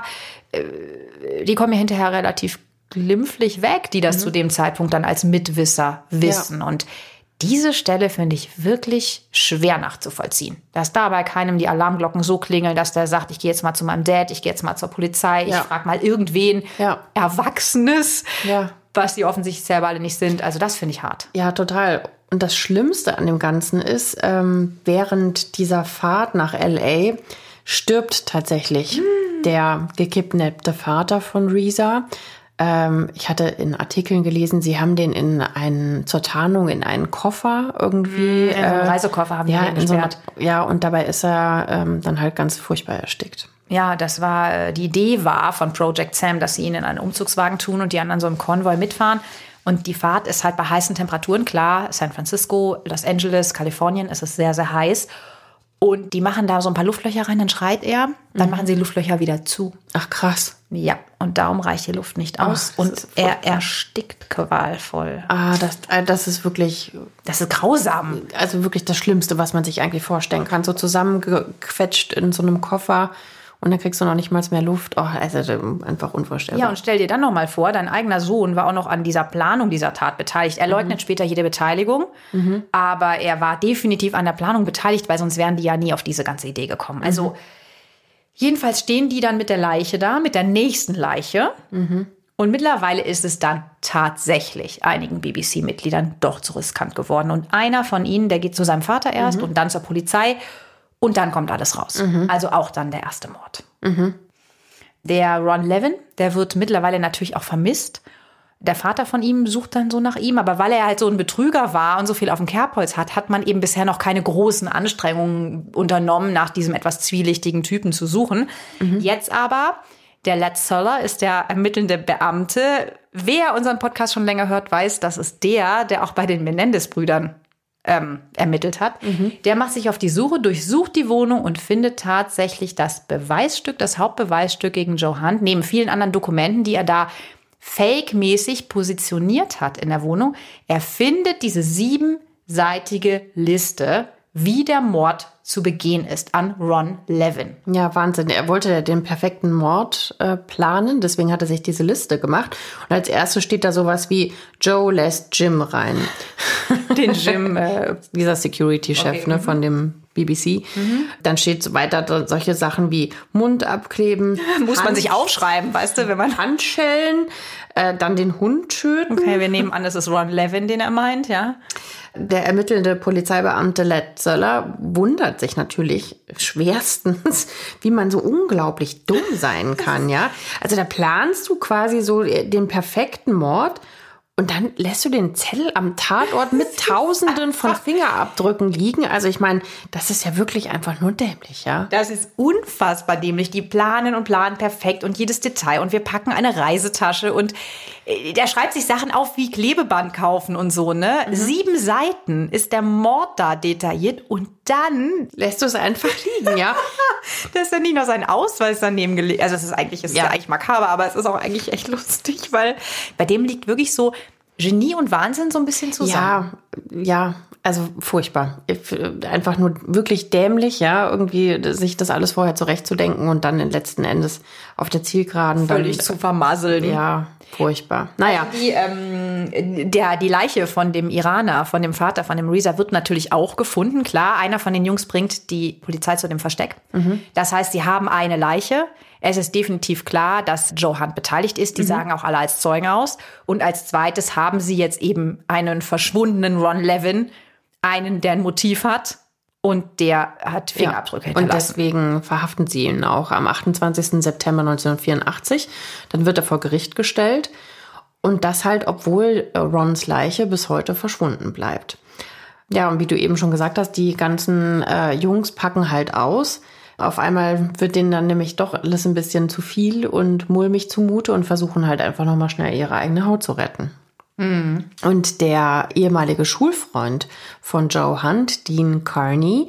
[SPEAKER 2] äh, die kommen ja hinterher relativ glimpflich weg, die das mhm. zu dem Zeitpunkt dann als Mitwisser wissen. Ja. Und diese Stelle finde ich wirklich schwer nachzuvollziehen. Dass da bei keinem die Alarmglocken so klingeln, dass der sagt, ich gehe jetzt mal zu meinem Dad, ich gehe jetzt mal zur Polizei, ja. ich frage mal irgendwen
[SPEAKER 1] ja.
[SPEAKER 2] Erwachsenes,
[SPEAKER 1] ja.
[SPEAKER 2] was die offensichtlich selber alle nicht sind. Also das finde ich hart.
[SPEAKER 1] Ja, total. Und das Schlimmste an dem Ganzen ist, ähm, während dieser Fahrt nach L A stirbt tatsächlich hm. der gekidnappte Vater von Reza. Ähm, ich hatte in Artikeln gelesen, sie haben den in einen, zur Tarnung in einen Koffer irgendwie.
[SPEAKER 2] In einen
[SPEAKER 1] äh,
[SPEAKER 2] Reisekoffer haben
[SPEAKER 1] ja,
[SPEAKER 2] die den
[SPEAKER 1] in so eine,
[SPEAKER 2] gesperrt.
[SPEAKER 1] ja, und dabei ist er ähm, dann halt ganz furchtbar erstickt.
[SPEAKER 2] Ja, das war, die Idee war von Project Sam, dass sie ihn in einen Umzugswagen tun und die anderen so im Konvoi mitfahren. Und die Fahrt ist halt bei heißen Temperaturen, klar, San Francisco, Los Angeles, Kalifornien ist es sehr, sehr heiß. Und die machen da so ein paar Luftlöcher rein, dann schreit er, dann mhm. machen sie Luftlöcher wieder zu.
[SPEAKER 1] Ach krass.
[SPEAKER 2] Ja, und darum reicht die Luft nicht aus. Ach, und er erstickt qualvoll.
[SPEAKER 1] Ah, das, das ist wirklich...
[SPEAKER 2] Das ist grausam.
[SPEAKER 1] Also wirklich das Schlimmste, was man sich eigentlich vorstellen kann. So zusammengequetscht in so einem Koffer und dann kriegst du noch nicht mal mehr Luft. Oh, also einfach unvorstellbar.
[SPEAKER 2] Ja, und stell dir dann noch mal vor, dein eigener Sohn war auch noch an dieser Planung dieser Tat beteiligt. Er leugnet mhm. später jede Beteiligung, mhm. aber er war definitiv an der Planung beteiligt, weil sonst wären die ja nie auf diese ganze Idee gekommen. Mhm. Also jedenfalls stehen die dann mit der Leiche da, mit der nächsten Leiche. Mhm. Und mittlerweile ist es dann tatsächlich einigen B B C-Mitgliedern doch zu riskant geworden. Und einer von ihnen, der geht zu seinem Vater erst mhm. und dann zur Polizei. Und dann kommt alles raus. Mhm. Also auch dann der erste Mord. Mhm. Der Ron Levin, der wird mittlerweile natürlich auch vermisst. Der Vater von ihm sucht dann so nach ihm. Aber weil er halt so ein Betrüger war und so viel auf dem Kerbholz hat, hat man eben bisher noch keine großen Anstrengungen unternommen, nach diesem etwas zwielichtigen Typen zu suchen. Mhm. Jetzt aber, der Led Soller ist der ermittelnde Beamte. Wer unseren Podcast schon länger hört, weiß, das ist der, der auch bei den Menendez-Brüdern Ähm, ermittelt hat. Mhm. Der macht sich auf die Suche, durchsucht die Wohnung und findet tatsächlich das Beweisstück, das Hauptbeweisstück gegen Joe Hunt, neben vielen anderen Dokumenten, die er da fake-mäßig positioniert hat in der Wohnung. Er findet diese siebenseitige Liste, wie der Mord zu begehen ist an Ron Levin.
[SPEAKER 1] Ja, Wahnsinn. Er wollte den perfekten Mord äh, planen, deswegen hat er sich diese Liste gemacht. Und als erstes steht da sowas wie Joe lässt Jim rein. Den Jim, äh, dieser Security-Chef okay. ne, von dem B B C. Mhm. Dann steht so weiter solche Sachen wie Mund abkleben.
[SPEAKER 2] Muss Hand, man sich aufschreiben, weißt du, wenn man
[SPEAKER 1] Handschellen, äh, dann den Hund töten.
[SPEAKER 2] Okay, wir nehmen an, das ist Ron Levin, den er meint, ja.
[SPEAKER 1] Der ermittelnde Polizeibeamte Led Soller wundert sich natürlich schwerstens, wie man so unglaublich dumm sein kann, ja. Also da planst du quasi so den perfekten Mord und dann lässt du den Zettel am Tatort mit Tausenden von Fingerabdrücken liegen. Also ich meine, das ist ja wirklich einfach nur dämlich, ja.
[SPEAKER 2] Das ist unfassbar dämlich. Die planen und planen perfekt und jedes Detail. Und wir packen eine Reisetasche und der schreibt sich Sachen auf wie Klebeband kaufen und so, ne? Mhm. Sieben Seiten ist der Mord da detailliert und dann
[SPEAKER 1] lässt du es einfach liegen, ja.
[SPEAKER 2] Da ist dann nicht noch sein Ausweis daneben gelegt. Also es ist eigentlich, es ist ja. ja eigentlich makaber, aber es ist auch eigentlich echt lustig, weil bei dem liegt wirklich so Genie und Wahnsinn so ein bisschen zusammen.
[SPEAKER 1] Ja, ja, also furchtbar. Einfach nur wirklich dämlich, ja, irgendwie sich das alles vorher zurechtzudenken und dann letzten Endes auf der Zielgeraden
[SPEAKER 2] völlig
[SPEAKER 1] dann
[SPEAKER 2] zu vermasseln.
[SPEAKER 1] Ja, furchtbar. Naja.
[SPEAKER 2] Also die, ähm, der, die Leiche von dem Iraner, von dem Vater, von dem Reza wird natürlich auch gefunden. Klar, einer von den Jungs bringt die Polizei zu dem Versteck. Mhm. Das heißt, sie haben eine Leiche. Es ist definitiv klar, dass Joe Hunt beteiligt ist. Die mhm. sagen auch alle als Zeugen aus. Und als zweites haben sie jetzt eben einen verschwundenen Ron Levin, einen, der ein Motiv hat. Und der hat Fingerabdrücke
[SPEAKER 1] ja.
[SPEAKER 2] hinterlassen.
[SPEAKER 1] Und deswegen verhaften sie ihn auch am achtundzwanzigsten September neunzehnhundertvierundachtzig. Dann wird er vor Gericht gestellt. Und das halt, obwohl Rons Leiche bis heute verschwunden bleibt. Ja, und wie du eben schon gesagt hast, die ganzen äh, Jungs packen halt aus. Auf einmal wird denen dann nämlich doch alles ein bisschen zu viel und mulmig zumute und versuchen halt einfach nochmal schnell ihre eigene Haut zu retten. Mhm. Und der ehemalige Schulfreund von Joe Hunt, Dean Carney,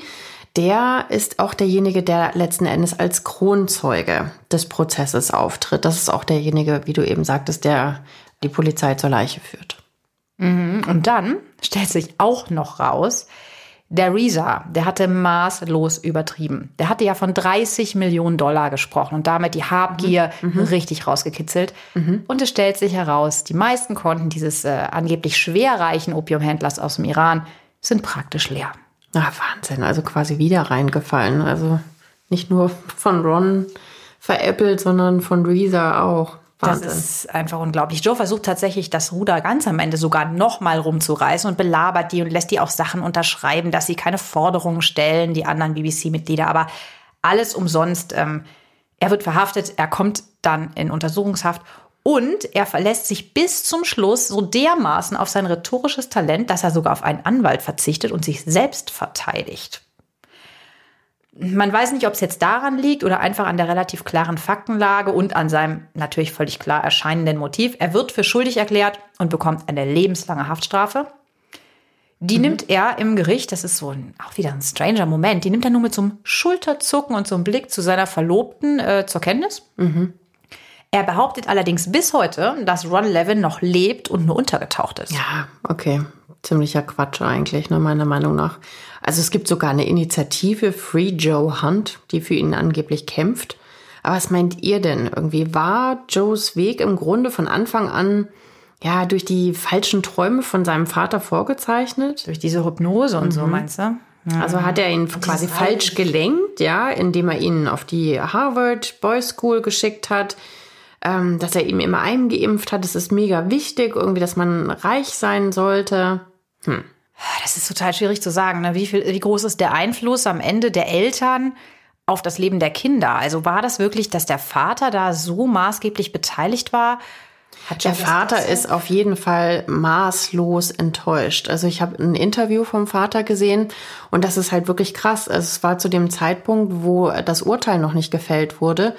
[SPEAKER 1] der ist auch derjenige, der letzten Endes als Kronzeuge des Prozesses auftritt. Das ist auch derjenige, wie du eben sagtest, der die Polizei zur Leiche führt.
[SPEAKER 2] Mhm. Und dann stellt sich auch noch raus, der Reza, der hatte maßlos übertrieben. Der hatte ja von dreißig Millionen Dollar gesprochen und damit die Habgier mhm. richtig rausgekitzelt. Mhm. Und es stellt sich heraus, die meisten Konten dieses äh, angeblich schwerreichen Opiumhändlers aus dem Iran sind praktisch leer.
[SPEAKER 1] Ah, Wahnsinn, also quasi wieder reingefallen. Also nicht nur von Ron veräppelt, sondern von Reza auch. Wahnsinn.
[SPEAKER 2] Das ist einfach unglaublich. Joe versucht tatsächlich, das Ruder ganz am Ende sogar noch mal rumzureißen und belabert die und lässt die auch Sachen unterschreiben, dass sie keine Forderungen stellen, die anderen B B C-Mitglieder. Aber alles umsonst. Ähm, er wird verhaftet, er kommt dann in Untersuchungshaft Und er verlässt sich bis zum Schluss so dermaßen auf sein rhetorisches Talent, dass er sogar auf einen Anwalt verzichtet und sich selbst verteidigt. Man weiß nicht, ob es jetzt daran liegt oder einfach an der relativ klaren Faktenlage und an seinem natürlich völlig klar erscheinenden Motiv. Er wird für schuldig erklärt und bekommt eine lebenslange Haftstrafe. Die mhm. nimmt er im Gericht, das ist so ein, auch wieder ein stranger Moment, die nimmt er nur mit so einem Schulterzucken und so einem Blick zu seiner Verlobten äh, zur Kenntnis. Mhm. Er behauptet allerdings bis heute, dass Ron Levin noch lebt und nur untergetaucht ist.
[SPEAKER 1] Ja, okay. Ziemlicher Quatsch eigentlich, ne, meiner Meinung nach. Also es gibt sogar eine Initiative Free Joe Hunt, die für ihn angeblich kämpft. Aber was meint ihr denn? Irgendwie war Joes Weg im Grunde von Anfang an ja durch die falschen Träume von seinem Vater vorgezeichnet?
[SPEAKER 2] Durch diese Hypnose und mhm. so, meinst du?
[SPEAKER 1] Ja. Also hat er ihn quasi falsch gelenkt, ja, indem er ihn auf die Harvard Boys School geschickt hat, ähm, dass er ihm immer eingeimpft hat. Das ist mega wichtig, irgendwie, dass man reich sein sollte. Hm.
[SPEAKER 2] Das ist total schwierig zu sagen. Ne? Wie viel, wie groß ist der Einfluss am Ende der Eltern auf das Leben der Kinder? Also war das wirklich, dass der Vater da so maßgeblich beteiligt war?
[SPEAKER 1] Hat der Vater ist auf jeden Fall maßlos enttäuscht. Also ich habe ein Interview vom Vater gesehen und das ist halt wirklich krass. Also es war zu dem Zeitpunkt, wo das Urteil noch nicht gefällt wurde,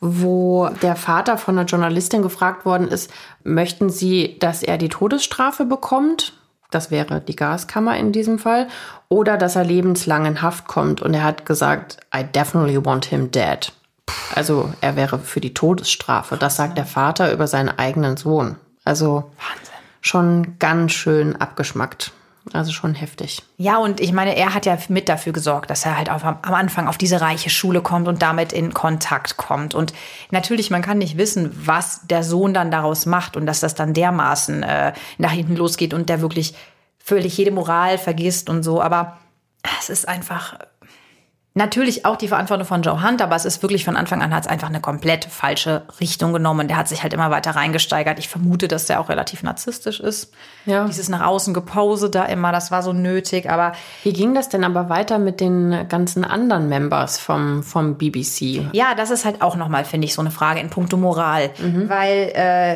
[SPEAKER 1] wo der Vater von einer Journalistin gefragt worden ist, möchten Sie, dass er die Todesstrafe bekommt? Das wäre die Gaskammer in diesem Fall. Oder dass er lebenslang in Haft kommt. Und er hat gesagt, I definitely want him dead. Also er wäre für die Todesstrafe. Das sagt der Vater über seinen eigenen Sohn. Also Wahnsinn. Schon ganz schön abgeschmackt. Also schon heftig.
[SPEAKER 2] Ja, und ich meine, er hat ja mit dafür gesorgt, dass er halt auf, am Anfang auf diese reiche Schule kommt und damit in Kontakt kommt. Und natürlich, man kann nicht wissen, was der Sohn dann daraus macht und dass das dann dermaßen äh, nach hinten losgeht und der wirklich völlig jede Moral vergisst und so. Aber es ist einfach natürlich auch die Verantwortung von Joe Hunt, aber es ist wirklich von Anfang an hat es einfach eine komplett falsche Richtung genommen. Der hat sich halt immer weiter reingesteigert. Ich vermute, dass der auch relativ narzisstisch ist. Ja. Dieses nach außen Gepose da immer, das war so nötig. Aber
[SPEAKER 1] wie ging das denn aber weiter mit den ganzen anderen Members vom, vom B B C?
[SPEAKER 2] Ja, das ist halt auch nochmal, finde ich, so eine Frage in puncto Moral. Mhm. Weil äh,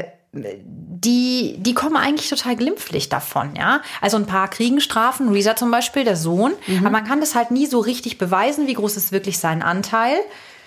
[SPEAKER 2] die, die kommen eigentlich total glimpflich davon, ja. Also ein paar kriegen Strafen, Reza zum Beispiel, der Sohn. Mhm. Aber man kann das halt nie so richtig beweisen, wie groß ist wirklich sein Anteil.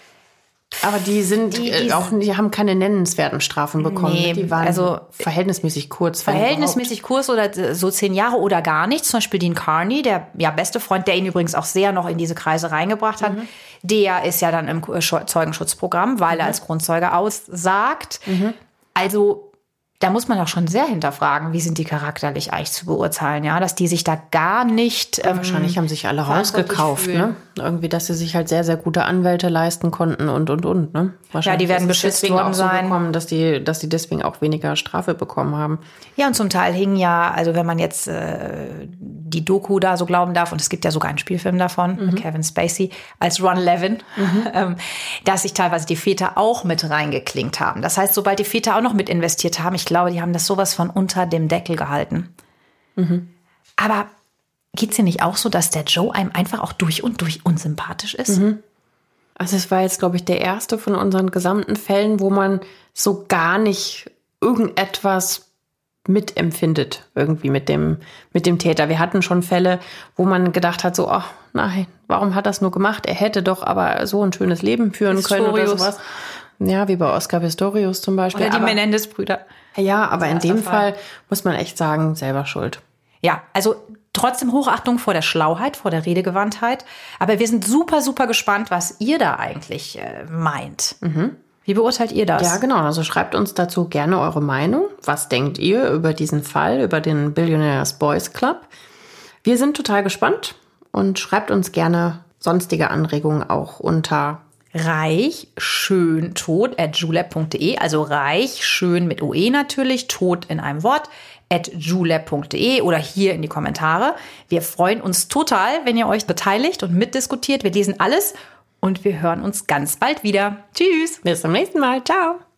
[SPEAKER 1] Aber die sind die, die auch, die haben keine nennenswerten Strafen bekommen. Nee, die waren also verhältnismäßig kurz.
[SPEAKER 2] Verhältnismäßig kurz oder so zehn Jahre oder gar nichts. Zum Beispiel Dean Carney, der ja beste Freund, der ihn übrigens auch sehr noch in diese Kreise reingebracht hat. Mhm. Der ist ja dann im Zeugenschutzprogramm, weil mhm. er als Kronzeuge aussagt. Mhm. Also da muss man auch schon sehr hinterfragen, wie sind die charakterlich eigentlich zu beurteilen, ja, dass die sich da gar nicht
[SPEAKER 1] ja, ähm, wahrscheinlich haben sich alle rausgekauft, ne? Irgendwie, dass sie sich halt sehr, sehr gute Anwälte leisten konnten und und und, ne?
[SPEAKER 2] Ja, die werden beschützt worden sein,
[SPEAKER 1] so bekommen, dass die, dass die deswegen auch weniger Strafe bekommen haben.
[SPEAKER 2] Ja, und zum Teil hingen ja, also wenn man jetzt äh, die Doku da so glauben darf, und es gibt ja sogar einen Spielfilm davon mhm. mit Kevin Spacey als Ron Levin, mhm. ähm, dass sich teilweise die Väter auch mit reingeklinkt haben. Das heißt, sobald die Väter auch noch mit investiert haben, ich glaube, die haben das sowas von unter dem Deckel gehalten. Mhm. Aber geht's dir nicht auch so, dass der Joe einem einfach auch durch und durch unsympathisch ist?
[SPEAKER 1] Mhm. Also es war jetzt, glaube ich, der erste von unseren gesamten Fällen, wo man so gar nicht irgendetwas mitempfindet irgendwie mit dem, mit dem Täter. Wir hatten schon Fälle, wo man gedacht hat, so, ach nein, warum hat er das nur gemacht? Er hätte doch aber so ein schönes Leben führen Pistorius. können oder sowas. Ja, wie bei Oscar Pistorius zum Beispiel.
[SPEAKER 2] Oder die Menendez-Brüder.
[SPEAKER 1] Ja, aber in dem Fall muss man echt sagen, selber schuld.
[SPEAKER 2] Ja, also trotzdem Hochachtung vor der Schlauheit, vor der Redegewandtheit. Aber wir sind super, super gespannt, was ihr da eigentlich äh, meint. Mhm. Wie beurteilt ihr das?
[SPEAKER 1] Ja, genau. Also schreibt uns dazu gerne eure Meinung. Was denkt ihr über diesen Fall, über den Billionaires Boys Club? Wir sind total gespannt und schreibt uns gerne sonstige Anregungen auch unter
[SPEAKER 2] reich, schön, tot at julep punkt de. Also reich, schön mit O E natürlich, tot in einem Wort at julep punkt de oder hier in die Kommentare. Wir freuen uns total, wenn ihr euch beteiligt und mitdiskutiert. Wir lesen alles. Und wir hören uns ganz bald wieder. Tschüss.
[SPEAKER 1] Bis zum nächsten Mal. Ciao.